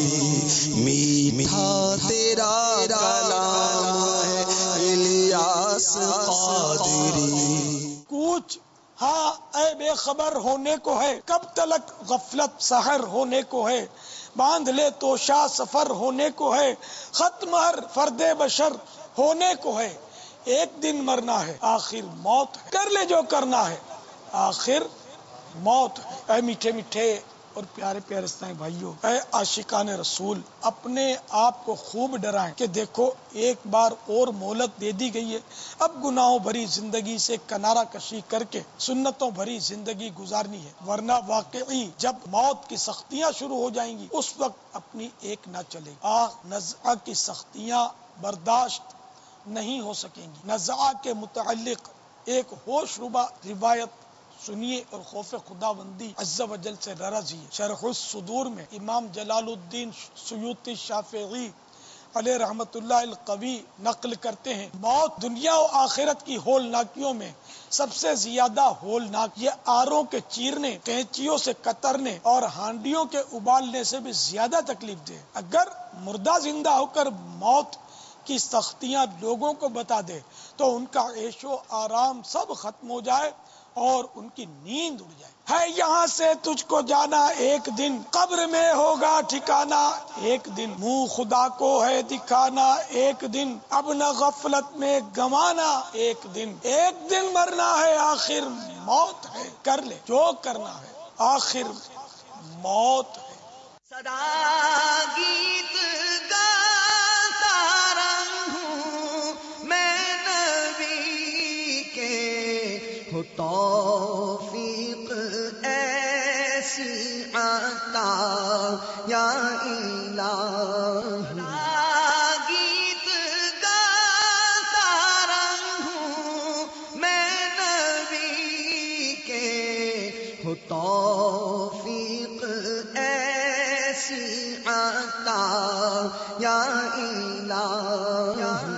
میٹھا تیرا کلام ہے الیاس قادری، کوچ ہاں اے بے خبر ہونے کو ہے، کب تلک غفلت سحر ہونے کو ہے، باندھ لے تو شاہ سفر ہونے کو ہے، ختم ہر فرد بشر ہونے کو ہے، ایک دن مرنا ہے آخر موت ہے، کر لے جو کرنا ہے آخر موت ہے. اے میٹھے میٹھے اور پیارے پیارے اسلامی بھائیوں، اے عاشقان رسول، اپنے آپ کو خوب ڈرائیں کہ دیکھو ایک بار اور مہلت دے دی گئی ہے. اب گناہوں بھری زندگی سے کنارہ کشی کر کے سنتوں بھری زندگی گزارنی ہے، ورنہ واقعی جب موت کی سختیاں شروع ہو جائیں گی اس وقت اپنی ایک نہ چلے گی. نزعہ کی سختیاں برداشت نہیں ہو سکیں گی. نزعہ کے متعلق ایک ہوش ربا روایت سنیے اور خوف خداوندی عز و جل سے ڈرا جیے. شرح الصدور میں امام جلال الدین سیوطی شافعی علیہ رحمت اللہ القوی نقل کرتے ہیں، موت دنیا و آخرت کی ہولناکیوں میں سب سے زیادہ ہولناک یہ آروں کے چیرنے، کینچیوں سے کترنے اور ہانڈیوں کے ابالنے سے بھی زیادہ تکلیف دہ۔ اگر مردہ زندہ ہو کر موت کی سختیاں لوگوں کو بتا دے تو ان کا عیش و آرام سب ختم ہو جائے اور ان کی نیند اڑ جائے۔ ہے یہاں سے تجھ کو جانا ایک دن، قبر میں ہوگا ٹھکانا ایک دن، منہ خدا کو ہے دکھانا ایک دن، اب نہ غفلت میں گمانا ایک دن مرنا ہے آخر موت ہے، کر لے جو کرنا ہے آخر موت ہے۔ صدا گیت گاتا رہوں میں نبی کے، ہو توفیق ایسی عطا یا الہی۔ گیت گاتا رہوں میں نبی کے، ہو توفیق ایسی عطا یا الہی۔